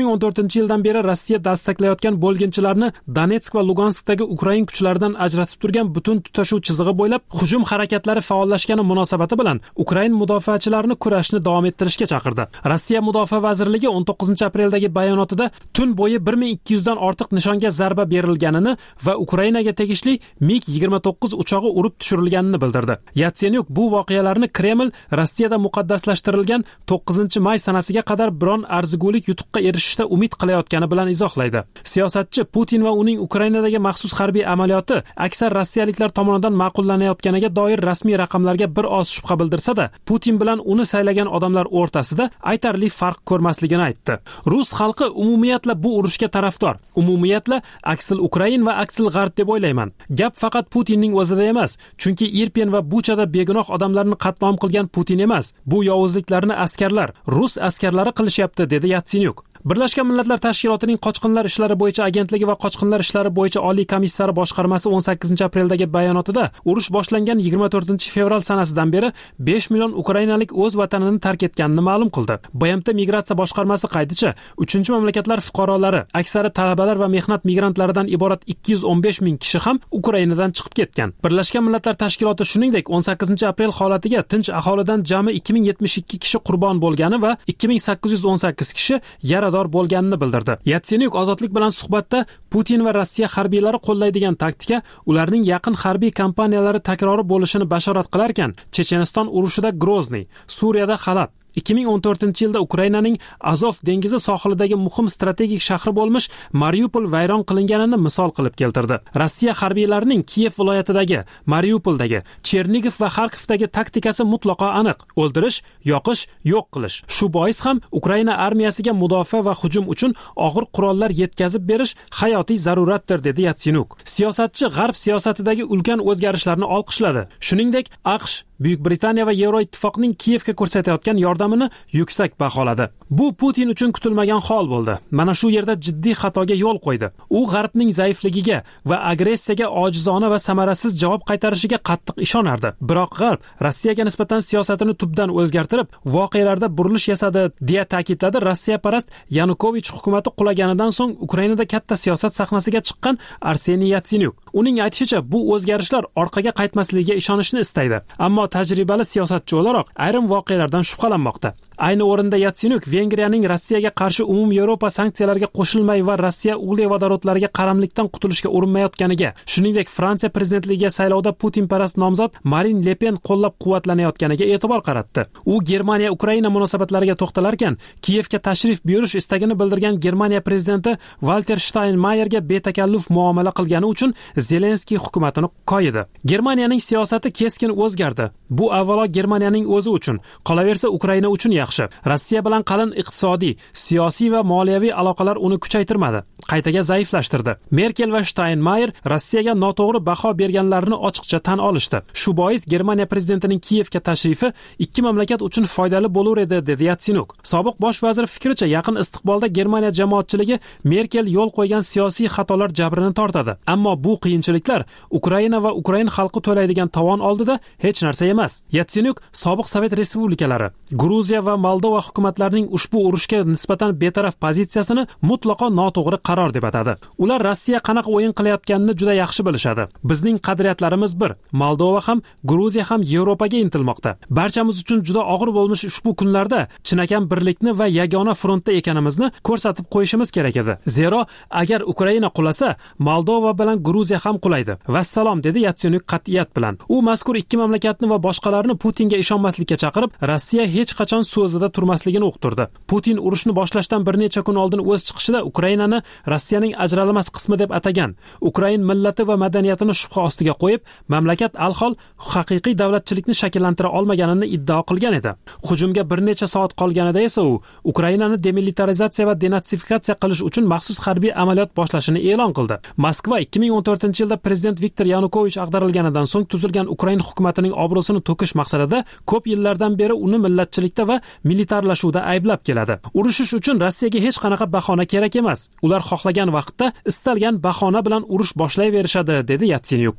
ming o'n to'rtinchi yildan beri Rossiya dastaklayotgan bo'lginchilarni Donetsk va Luganskdagi Ukrain kuchlaridan ajratib turgan butun tutashuv chizig'i bo'ylab hujum harakatlari faollashgani munosabati bilan Ukrain mudofaachilarini kurashni davom ettirishga chaqirdi. Rossiya Mudofaa vazirligi o'n to'qqizinchi apreldagi bayonotida tun bo'yi bir ming ikki yuzdan ortiq nishonga zarba berilganini va Ukrainaga tegishli mig yigirma to'qqiz uchog'i urib tushirilganini bildirdi. Yatsenyuk bu voqealarni Kreml Rossiyada muqaddaslashtirilgan to'qqizinchi may sanasiga qadar biron arzigulik yutuqqa erishishda umid qilayotgani bilan izohlaydi. Siyosatchi Putin va uning Ukrainadagi maxsus harbiy amaliyoti aksar rossiyaliklar tomonidan ma'qullanayotganiga doir rasmiy raqamlarga bir oz shubha bildirsa-da, Putin bilan uni saylagan odamlar o'rtasida aytarli farq ko'rmasligini aytdi. Rus xalqi umumiyatla bu urushga tarafdor. Umumiyatla aksil Ukrain va aksil G'arb deb o'ylayman. Gap faqat Putinning o'zida emas, chunki Irpin va Buchada begunoh odamlarni qatl qilgan Putin emas. Bu yovuzliklarni askarlar, rus askarlari qilishyapti, dedi Yatsenyuk. Birlashgan Millatlar Tashkilotining qochqinlar ishlari bo'yicha agentligi va qochqinlar ishlari bo'yicha oliy komissari boshqarmasi o'n sakkizinchi apreldagi bayonotida urush boshlangan yigirma to'rtinchi fevral sanasidan beri besh million ukrainalik o'z vatanini tark etganini ma'lum qildi. B M T migratsiya boshqarmasi qayticha uchinchi mamlakatlar fuqarolari, aksari talabalar va mehnat migrantlaridan iborat ikki yuz o'n besh ming kishi ham Ukrainadan chiqib ketgan. Birlashgan Millatlar Tashkiloti shuningdek o'n sakkizinchi aprel holatiga tinch aholidan jami ikki ming yetmish ikki kishi qurbon bo'lgani va ikki ming sakkiz yuz o'n sakkiz kishi yarador bo'lganini bildirdi. Yatsenyuk ozodlik bilan suhbatda Putin va Rossiya harbiylari qo'llaydigan taktika ularning yaqin harbiy kampaniyalari takrori bo'lishini bashorat qilar ekan, Checheniston urushida Grozny, Suriyada Halab, ikki ming o'n to'rtinchi yilda Ukrainaning Azov dengizi sohilidagi muhim strategik shahri bo'lmish Mariupol vayron qilinganini misol qilib keltirdi. Rossiya harbiylarining Kiyev viloyatidagi, Mariupoldagi, Chernigov va Xarkovdagi taktikasi mutlaqo aniq: o'ldirish, yoqish, yo'q qilish. Shu bois ham Ukraina armiyasiga mudofaa va hujum uchun og'ir qurollar yetkazib berish hayotiy zaruratdir, dedi Yatsenyuk. Siyosatchi G'arb siyosatidagi ulkan o'zgarishlarni olqishladi. Shuningdek, AQSh, Buyuk Britaniya va Yevroittifoqning Kiyevga ko'rsatayotgan yordamini yuksak baholadi. Bu Putin uchun kutilmagan hol bo'ldi. Mana shu yerda jiddiy xatoga yo'l qo'ydi. U G'arbning zaifligiga va agressiyaga ojizona va samarasiz javob qaytarishiga qattiq ishonardi. Biroq G'arb Rossiyaga nisbatan siyosatini tubdan o'zgartirib, voqealarda burilish yasadi, deya ta'kidladi Rossiyaparast Yanukovich hukumati qulaganidan so'ng Ukrainada katta siyosat sahnasiga chiqqan Arseniy Yatsenyuk. Uning aytishicha, bu o'zgarishlar orqaga qaytmasligiga ishonishni istaydi. Ammo tajribali siyosatchi o'laroq ayrim voqealardan shubhalanmoqda. Ayni o'rinda Yatsenyuk Vengriyaning Rossiyaga qarshi umum Yevropa sanksiyalariga qo'shilmay va Rossiya uglevodorodlariga qaramlikdan qutulishga urinmayotganiga, shuningdek Fransiya prezidentligiga saylovda Putin parast nomzod Marin Le Pen qo'llab-quvvatlanayotganiga e'tibor qaratdi. U Germaniya Ukraina munosabatlariga to'xtalarkan, Kiyevga tashrif buyurish istagini bildirgan Germaniya prezidenti Walter Steinmeierga betakalluf muomala qilgani uchun Zelenskiy hukumatini qo'ydi. Germaniyaning siyosati keskin o'zgardi. Bu avvalo Germaniyaning o'zi uchun, qolaversa Ukraina uchun yaxshi. Rossiya bilan qalin iqtisodiy, siyosiy va moliyaviy aloqalar uni kuchaytirmadi, qaytaga zaiflashtirdi. Merkel va Steinmeier Rossiyaga noto'g'ri baho berganlarini ochiqcha tan olishdi. Shu bois Germaniya prezidentining Kiyevga tashrifi ikki mamlakat uchun foydali bo'lar edi, dedi Yatsenyuk. Sobiq bosh vazir fikricha, yaqin istiqbolda Germaniya jamoatchiligi Merkel yo'l qo'ygan siyosiy xatolar jabrini tortadi. Ammo bu qiyinchiliklar Ukraina va Ukrain xalqi to'laydigan tovon oldida hech narsa emas. Yatsenyuk sobiq Sovet respublikalari, Gruziya va Moldova hukumatlarining ushbu urushga nisbatan betaraf pozitsiyasini mutlaqo noto'g'ri qaror deb atadi. Ular Rossiya qanaqa o'yin qilayotganini juda yaxshi bilishadi. Bizning qadriyatlarimiz bir. Moldova ham, Gruziya ham Yevropaga intilmoqda. Barchamiz uchun juda og'ir bo'lmish ushbu kunlarda chinakam birlikni va yagona frontda ekanimizni ko'rsatib qo'yishimiz kerak edi. Zero, agar Ukraina qulasa, Moldova bilan Gruziya ham qulaydi. Vassalom, dedi Yatsenyuk qat'iyat bilan. U mazkur ikki mamlakatni va boshqalarni Putinga ishonmaslikka chaqirib, Rossiya hech qachon so'zida turmasligini uqtirdi. Putin urushni boshlashdan bir necha kun oldin o'z chiqishida Ukrainani Rossiyaning ajralmas qismi deb atagan. Ukrain millati va madaniyatini shubha ostiga qo'yib, mamlakat alhol haqiqiy davlatchilikni shakllantira olmaganini iddao qilgan edi. Hujumga bir necha soat qolganida esa u Ukrainani demilitarizatsiya va denatsifikatsiya qilish uchun maxsus harbiy amaliyot boshlashini e'lon qildi. Moskva ikki ming o'n to'rtinchi yilda prezident Viktor Yanukovich ag'darilganidan so'ng tuzilgan Ukrain hukumatining obro'sini to'kish maqsadida ko'p yillardan beri uni millatchilikda va militarlashuvda ayblab keladi. Urushish uchun Rossiyaga hech qanaqa bahona kerak emas. Ular xohlagan vaqtda istalgan bahona bilan urush boshlayverishadi, dedi Yatsenyuk.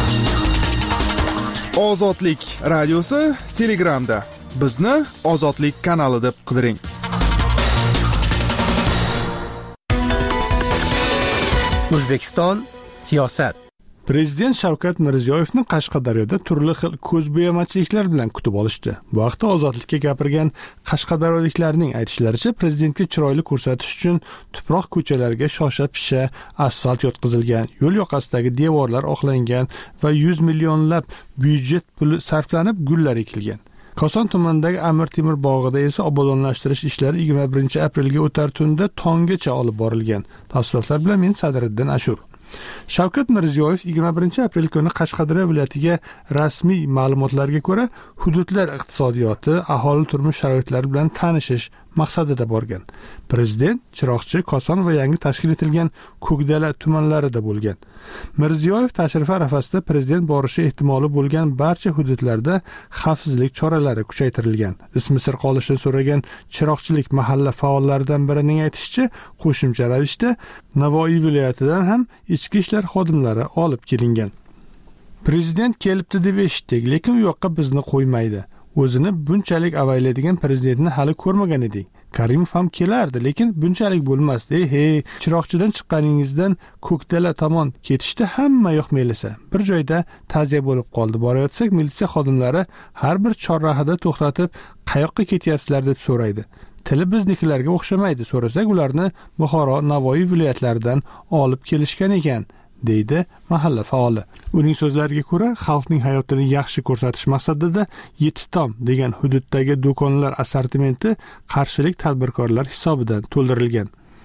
Ozodlik radiosi Telegramda. Bizni Ozodlik kanali deb qidiring. O'zbekiston siyosat. Prezident Shavkat Mirziyoyevni Qashqadaryoda turli xil ko'zbo'yamachiliklar bilan kutib olishdi. Bu haqda Ozodlikka gapirgan qashqadaryoliklarning aytishlaricha, prezidentga chiroyli ko'rsatish uchun tuproq ko'chalarga shosha-pisha asfalt yotqizilgan, yo'l yoqasidagi devorlar oqlangan va yuz millionlab byudjet puli sarflanib gullar ekilgan. Koson tumanidagi Amir Temur bog'ida esa obodonlashtirish ishlari yigirma birinchi aprelga o'tar tunda tonggacha olib borilgan. Tafsilotlar bilan men Sadriddin Ashur. Shavkat Mirziyoyev yigirma birinchi aprel kuni Qashqadaryo viloyatiga rasmiy ma'lumotlarga ko'ra hududlar iqtisodiyoti, aholi turmush sharoitlari bilan tanishish maqsadida borgan. Prezident Chiroqchi, Koson va yangi tashkil etilgan Ko'kdala tumanlarida bo'lgan. Mirziyoyev tashrifi arafasida prezident borishi ehtimoli bo'lgan barcha hududlarda xavfsizlik choralari kuchaytirilgan. Ismi sir qolishini so'ragan Chiroqchilik mahalla faollaridan birining aytishicha, qo'shimcha ravishda Navoiy viloyatidan ham ichki ishlar xodimlari olib kelingan. Prezident kelibdi deb eshitdik, lekin u yoqqa bizni qo'ymaydi. O'zini bunchalik avaylaydigan prezidentni hali ko'rmagan edik. Karimov ham kelardi, lekin bunchalik bo'lmasdi. Hey, Chiroqchidan chiqqaningizdan Ko'kdala tomon ketishda hamma yoq melisa. Bir joyda ta'ziya bo'lib qoldi. Borayotsak, militsiya xodimlari har bir chorrahada to'xtatib, qayoqqa ketyapsizlar deb so'raydi. Tili biznikilarga o'xshamaydi. So'rasak, ularni Buxoro, Navoiy viloyatlaridan olib kelishgan ekan, deydi mahalla faoli. Uning so'zlariga ko'ra, xalqning hayotini yaxshi ko'rsatish maqsadida Yetitom degan hududdagi do'konlar assortimenti qarshilik tadbirkorlar hisobidan to'ldirilgan.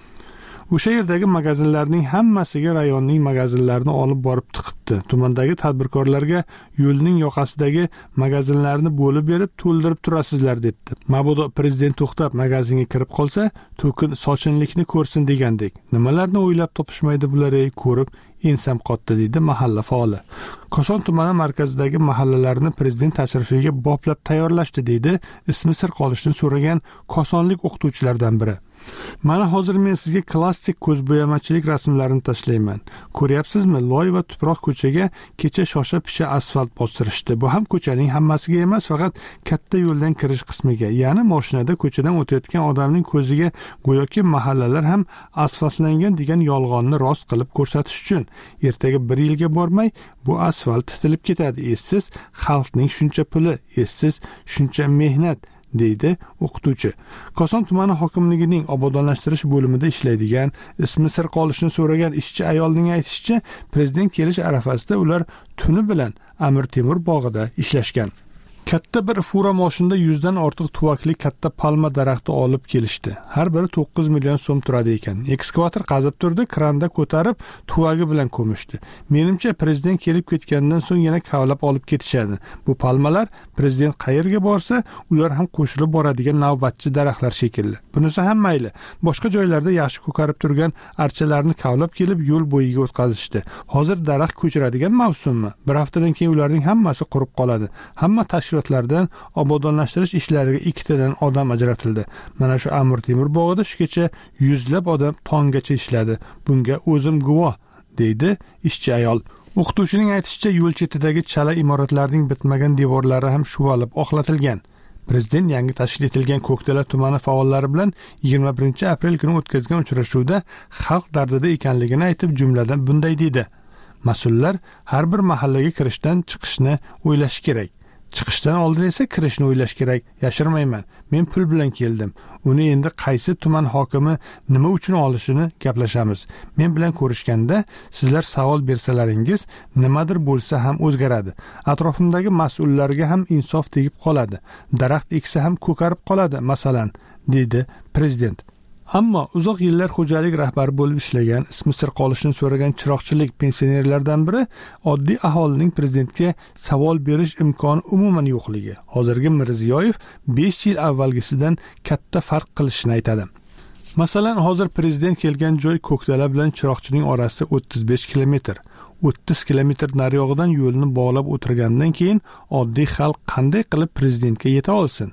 O'sha yerdagi magazinlarning hammasiga rayonning magazinlarini olib borib tiqibdi. Tumandagi tadbirkorlarga yo'lning yoqasidagi magazinlarni bo'lib berib to'ldirib turasizlar debdi. Mabodo prezident to'xtab magazinga kirib qolsa, to'kin sochinlikni ko'rsin degandek. Nimalarni o'ylab topishmaydi bular, ey, ko'rib ensam qotdi, deydi mahalla faoli. Koson tumani markazidagi mahallalarni prezident tashrifiga boplab tayyorlashdi, deydi ismi sir qolishini so'ragan kosonlik o'qituvchilardan biri. Mana hozir men sizga klassik ko'zbo'yamachilik rasmlarini tashlayman. Ko'ryapsizmi? Loy va tuproq ko'chaga kecha shosha-pisha asfalt bostirishdi. Bu ham ko'chaning hammasiga emas, faqat katta yo'ldan kirish qismiga, ya'ni mashinada ko'chadan o'tayotgan odamning ko'ziga go'yoki mahallalar ham asfaltlangan degan yolg'onni rost qilib ko'rsatish uchun. Ertaga bir yilga bormay bu asfalt titilib ketadi. Essiz xalqning shuncha puli, essiz shuncha mehnat, deydi o'qituvchi. Koson tumani hokimligining obodonlashtirish bo'limida ishlaydigan, ismi sir qolishini so'ragan ishchi ayolning aytishicha, prezident kelish arafasida ular tuni bilan Amir Temur bog'ida ishlashgan. Katta bir fura mashinada yuzdan ortiq tuvakli katta palma daraxti olib kelishdi. Har biri to'qqiz million so'm turadi ekan. Ekskavator qazib turdi, kranda ko'tarib tuvagi bilan ko'mishdi. Menimcha prezident kelib ketgandan so'ng yana kavlab olib ketishadi. Bu palmalar prezident qayerga borsa, ular ham qo'shilib boradigan navbatchi daraxtlar shekilli. Bunisi ham mayli. Boshqa joylarda yaxshi ko'karib turgan archalarni kavlab kelib yo'l bo'yiga o'tkazishdi. Hozir daraxt ko'chiradigan mavsummi? Bir haftadan keyin ularning hammasi qurib qoladi. Hamma tashkilotlardan obodonlashtirish ishlariga ikkitadan odam ajratildi. Mana shu Amir Temur bog'ida shugacha yuzlab odam tonggacha ishladi. Bunga o'zim guvoh, deydi ishchi ayol. O'qituvchining aytishicha, yo'l chetidagi chala imoratlarning bitmagan devorlari ham shuvalib oqlatilgan. Prezident yangi tashkil etilgan Ko'kdala tumani faollari bilan yigirma birinchi aprel kuni o'tkazgan uchrashuvda xalq dardida ekanligini aytib, jumladan bunday deydi: mas'ullar har bir mahallaga kirishdan chiqishni o'ylash kerak. Chiqishdan oldin esa kirishni o'ylash kerak. Yashirmayman. Men pul bilan keldim. Uni endi qaysi tuman hokimi nima uchun olishini gaplashamiz. Men bilan ko'rishganda sizlar savol bersalaringiz, nimadir bo'lsa ham o'zgaradi. Atrofimdagi mas'ullarga ham insof tegib qoladi. Daraxt eksa ham ko'karib qoladi, masalan, dedi prezident. Ammo uzoq yillar xo'jalik rahbari bo'lib ishlagan, ismi sir qolishini so'ragan chiroqchilik pensionerlardan biri oddiy aholining prezidentga savol berish imkoni umuman yo'qligi. Hozirgi Mirziyoyev besh yil avvalgisidan katta farq qilishini aytadi. Masalan, hozir prezident kelgan joy Ko'kdala bilan Chiroqchining orasi o'ttiz besh kilometr. o'ttiz kilometr nariyog'idan yo'lni bog'lab o'tirgandan keyin oddiy xalq qanday qilib prezidentga yeta olsin?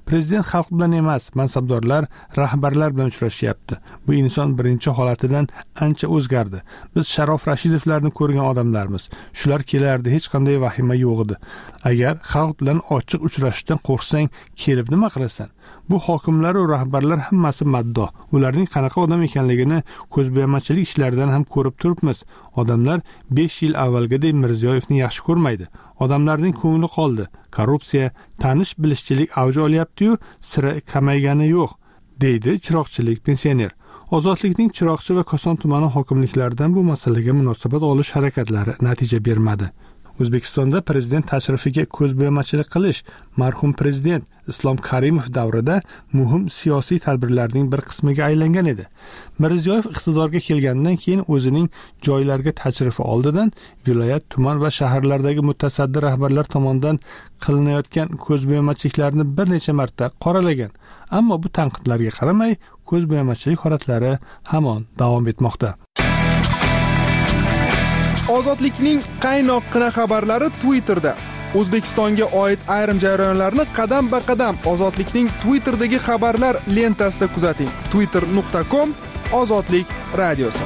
Prezident xalq bilan emas, mansabdorlar, rahbarlar bilan uchrashyapti. Bu inson birinchi holatidan ancha o'zgardi. Biz Sharof Rashidovlarni ko'rgan odamlarmiz. Shular kelardi, hech qanday vahima yo'q edi. Agar xalq bilan ochiq uchrashishdan qo'rqsang, kelib nima qilasan? Bu hokimlar va rahbarlar hammasi maddo. Ularning qanaqa odam ekanligini ko'zbo'yamachilik ishlaridan ham ko'rib turibmiz. Odamlar besh yil avvalgidek Mirziyoyevni yaxshi ko'rmaydi. Odamlarning ko'ngli qoldi. Korrupsiya, tanish-bilishchilik avj olyapti-yu, sira kamaygani yo'q, deydi chiroqchilik pensioner. Ozodlikning Chiroqchi va Koson tumani hokimliklaridan bu masalaga munosabat olish harakatlari natija bermadi. O'zbekistonda prezident tashrifiga ko'zbo'yamachilik qilish marhum prezident Islom Karimov davrida muhim siyosiy tadbirlarning bir qismiga aylangan edi. Mirziyoyev iqtidorga kelgandan keyin o'zining joylarga tashrifi oldidan viloyat, tuman va shaharlardagi mutasaddi rahbarlar tomonidan qilinayotgan ko'zbo'yamachiliklarni bir necha marta qoralagan. Ammo bu tanqidlarga qaramay, ko'zbo'yamachilik holatlari hamon davom etmoqda. Ozodlikning qaynoqqina xabarlari Twitterda. O'zbekistonga oid ayrim jarayonlarni qadam-ba-qadam Ozodlikning Twitterdagi xabarlar lentasida kuzating. twitter nuqta com Ozodlik radiosi.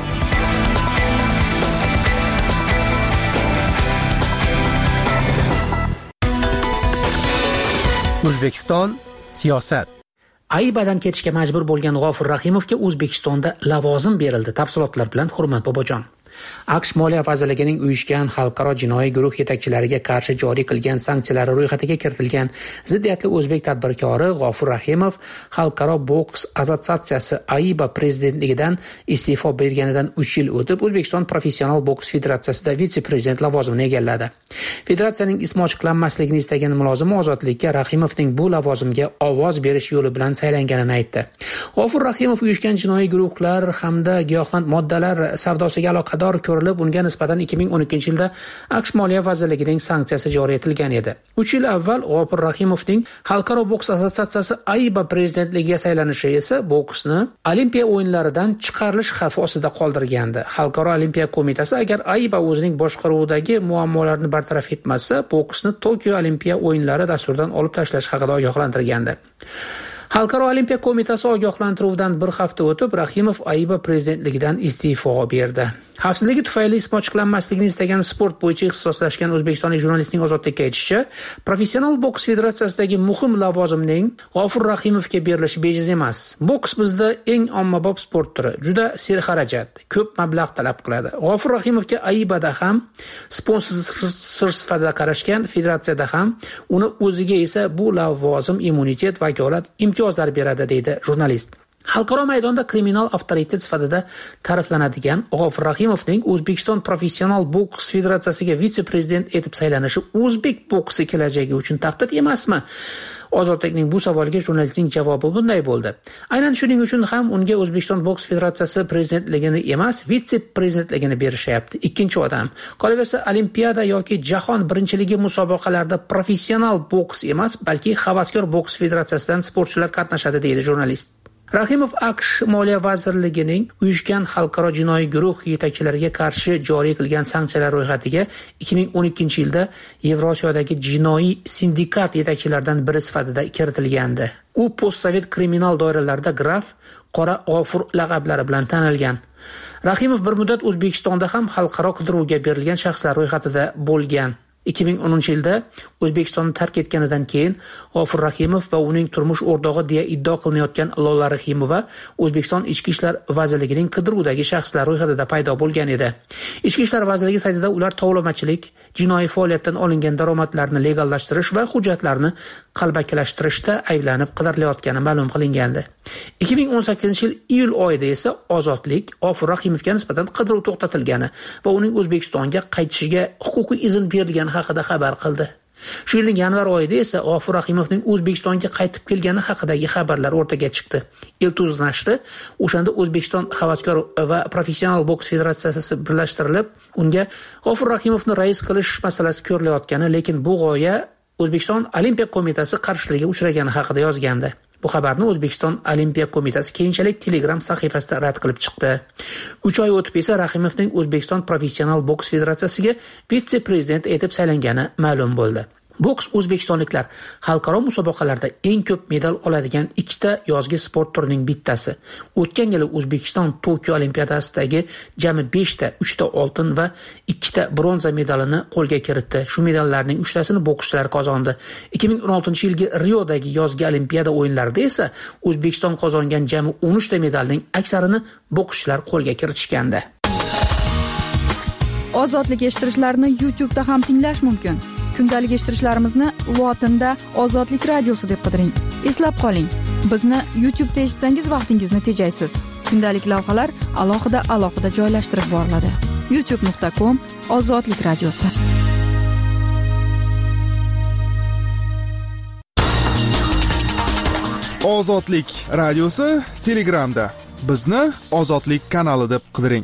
O'zbekiston siyosat. Aybadan ketishga majbur bo'lgan G'ofur Rahimovga O'zbekistonda lavozim berildi. Tafsilotlar bilan Hurmat Bobojon. AQSh Moliya vazirligining uyushgan xalqaro jinoiy guruh yetakchilariga qarshi joriy qilgan sanksiyalari ro'yxatiga kiritilgan ziddiyatli o'zbek tadbirkori G'ofur Rahimov Xalqaro boks assotsiatsiyasi AIBA prezidentligidan iste'fo berganidan uch yil o'tib O'zbekiston Professional boks federatsiyasida vitse-prezident lavozimini egalladi. Federatsiyaning ismi ochiqlanmasligini istagan mulozimi Ozodlikka Rahimovning bu lavozimga ovoz berish yo'li bilan saylanganini aytdi. G'ofur Rahimov uyushgan jinoiy guruhlar hamda giyohvand moddalar savdosiga aloqador ko'rilib, unga nisbatan ikki ming o'n ikkinchi yilda AQSh Moliya vazirligining sanksiyasi joriy etilgan edi. uch yil avval G'ofur Rahimovning Xalqaro boks assotsiatsiyasi AIBA prezidentligiga saylanishi esa boksni Olimpiya o'yinlaridan chiqarilish xavfi ostida qoldirgandi. Xalqaro Olimpiya qo'mitasi agar AIBA o'zining boshqaruvidagi muammolarni bartaraf etmasa, boksni Tokio Olimpiya o'yinlari dasturidan olib tashlash haqida ogohlantirgandi. Xalqaro Olimpiya qo'mitasi ogohlantiruvidan bir hafta o'tib Rahimov AIBA prezidentligidan iste'fo berdi. Xavfsizligi tufayli ismi ochiqlanmasligini istagan sport bo'yicha ixtisoslashgan o'zbekistonlik jurnalistning Ozodlikka aytishicha, Professional boks federatsiyasidagi muhim lavozimning G'ofur Rahimovga berilishi bejiz emas. Boks bizda eng ommabop sport turi, juda serxarajat, ko'p mablag' talab qiladi. G'ofur Rahimovga AIBAda ham sponsor sifatida qarashgan, federatsiyada ham, uni o'ziga esa bu lavozim immunitet, vakolat, imtiyozlar beradi, deydi jurnalist. Xalqaro maydonda kriminal avtoritet sifatida ta'riflanadigan G'ofur Rahimovning O'zbekiston Professional boks federatsiyasiga vitse-prezident etib saylanishi o'zbek boksi kelajagi uchun tahdid emasmi? Ozodlikning bu savoliga jurnalistning javobi bunday bo'ldi. Aynan shuning uchun ham unga O'zbekiston boks federatsiyasi prezidentligini emas, vitse-prezidentligini berishyapti. Ikkinchi odam. Qolaversa, Olimpiada yoki jahon birinchiligi musobaqalarida professional boks emas, balki havaskor boks federatsiyasidan sportchilar qatnashadi, deydi jurnalist. Rahimov AQSh Moliya vazirligining uyushgan xalqaro jinoiy guruh yetakchilariga qarshi joriy qilgan sanksiyalar ro'yxatiga ikki ming o'n ikkinchi yilda Yevrosiyodagi jinoiy sindikat yetakchilaridan biri sifatida kiritilgandi. U postsovet kriminal doiralarida graf Qora G'ofur laqablari bilan tanilgan. Rahimov bir muddat O'zbekistonda ham xalqaro qidiruvga berilgan shaxslar ro'yxatida bo'lgan. ikki ming o'ninchi yilda O'zbekistonni tark etganidan keyin G'ofur Rahimov va uning turmush o'rtog'i deya iddao qilinayotgan Lola Rahimova O'zbekiston Ichki ishlar vazirligining qidiruvdagi shaxslar ro'yxatida paydo bo'lgan edi. Ichki ishlar vazirligi saytida ular tovlamachilik, jinoiy faoliyatdan olingan daromadlarni legallashtirish va hujjatlarni qalbakilashtirishda ayblanib qidirilayotgani ma'lum qilingandi. ikki ming o'n sakkizinchi yil iyul oyida esa Ozodlik G'ofur Rahimovga nisbatan qidiruv to'xtatilgani va uning O'zbekistonga qaytishiga huquqiy izn berilgani haqida xabar qildi. Shu yilning yanvar oyida esa G'ofur Rahimovning O'zbekistonga qaytib kelgani haqidagi xabarlar o'rtaga chiqdi. Iltuz nashri o'shanda O'zbekiston havaskor va professional boks federatsiyasi birlashtirilib, unga G'ofur Rahimovni rais qilish masalasi ko'rilayotgani, lekin bu g'oya O'zbekiston Olimpiya qo'mitasi qarshiligiga uchragani haqida yozgandi. Bu xabarni O'zbekiston Olimpiya qo'mitasi keyinchalik Telegram sahifasida rad qilib chiqdi. uch oy o'tib esa Rahimovning O'zbekiston Professional boks federatsiyasiga vitse-prezident etib saylangani ma'lum bo'ldi. Boks o'zbekistonliklar xalqaro musobaqalarda eng ko'p medal oladigan ikkita yozgi sport turining bittasi. O'tgan yili O'zbekiston Tokio Olimpiadasidagi jami beshta, uchta oltin va ikkita bronza medalini qo'lga kiritdi. Shu medallarning uchtasini bokschilar qozondi. ikki ming o'n oltinchi yilgi Riodagi yozgi Olimpiada o'yinlarida esa O'zbekiston qozongan jami o'n uchta medalning aksarini bokschilar qo'lga kiritishgandi. Ozodlik eshittirishlarni YouTube'da ham tinglash mumkin. Kundalik eshittirishlarimizni lotinda Ozodlik radiosi deb qidiring. Eslab qoling, bizni YouTube'da eshitsangiz vaqtingizni tejaysiz. Kundalik lavhalar alohida alohida joylashtirib boriladi. youtube nuqta com Ozodlik radiosi. Ozodlik radiosi Telegramda. Bizni Ozodlik kanali deb qidiring.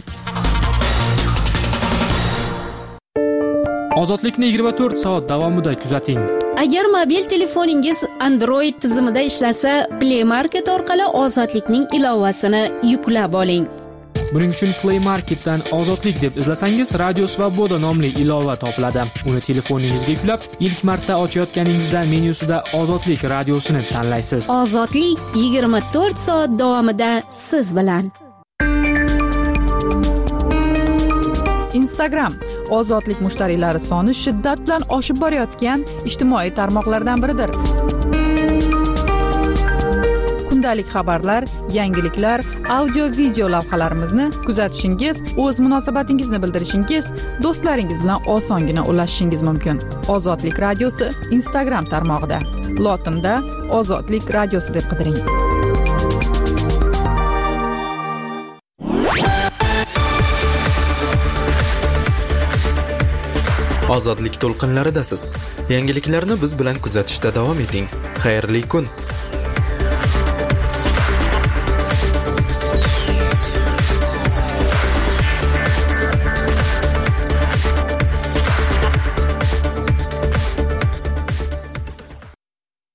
Ozodlikni yigirma to'rt soat davomida kuzating. Agar mobil telefoningiz Android tizimida ishlasa, Play Market orqali Ozodlikning ilovasini yuklab oling. Buning uchun Play Marketdan Ozodlik deb izlasangiz, Radio Svoboda nomli ilova topiladi. Uni telefoningizga yuklab, ilk marta ochayotganingizda menyusida Ozodlik radiosini tanlaysiz. Ozodlik yigirma to'rt soat davomida siz bilan. Instagram Ozodlik mushtariylari soni shiddat bilan oshib borayotgan ijtimoiy tarmoqlardan biridir. Kundalik xabarlar, yangiliklar, audio-video lavhalarimizni kuzatishingiz, o'z munosabatingizni bildirishingiz, do'stlaringiz bilan osongina ulashishingiz mumkin. Ozodlik radiosi Instagram tarmog'ida. Lotinda Ozodlik radiosi deb qidiring. Ozodlik to'lqinlaridasiz. Yangiliklarni biz bilan kuzatishda davom eting. Xayrli kun.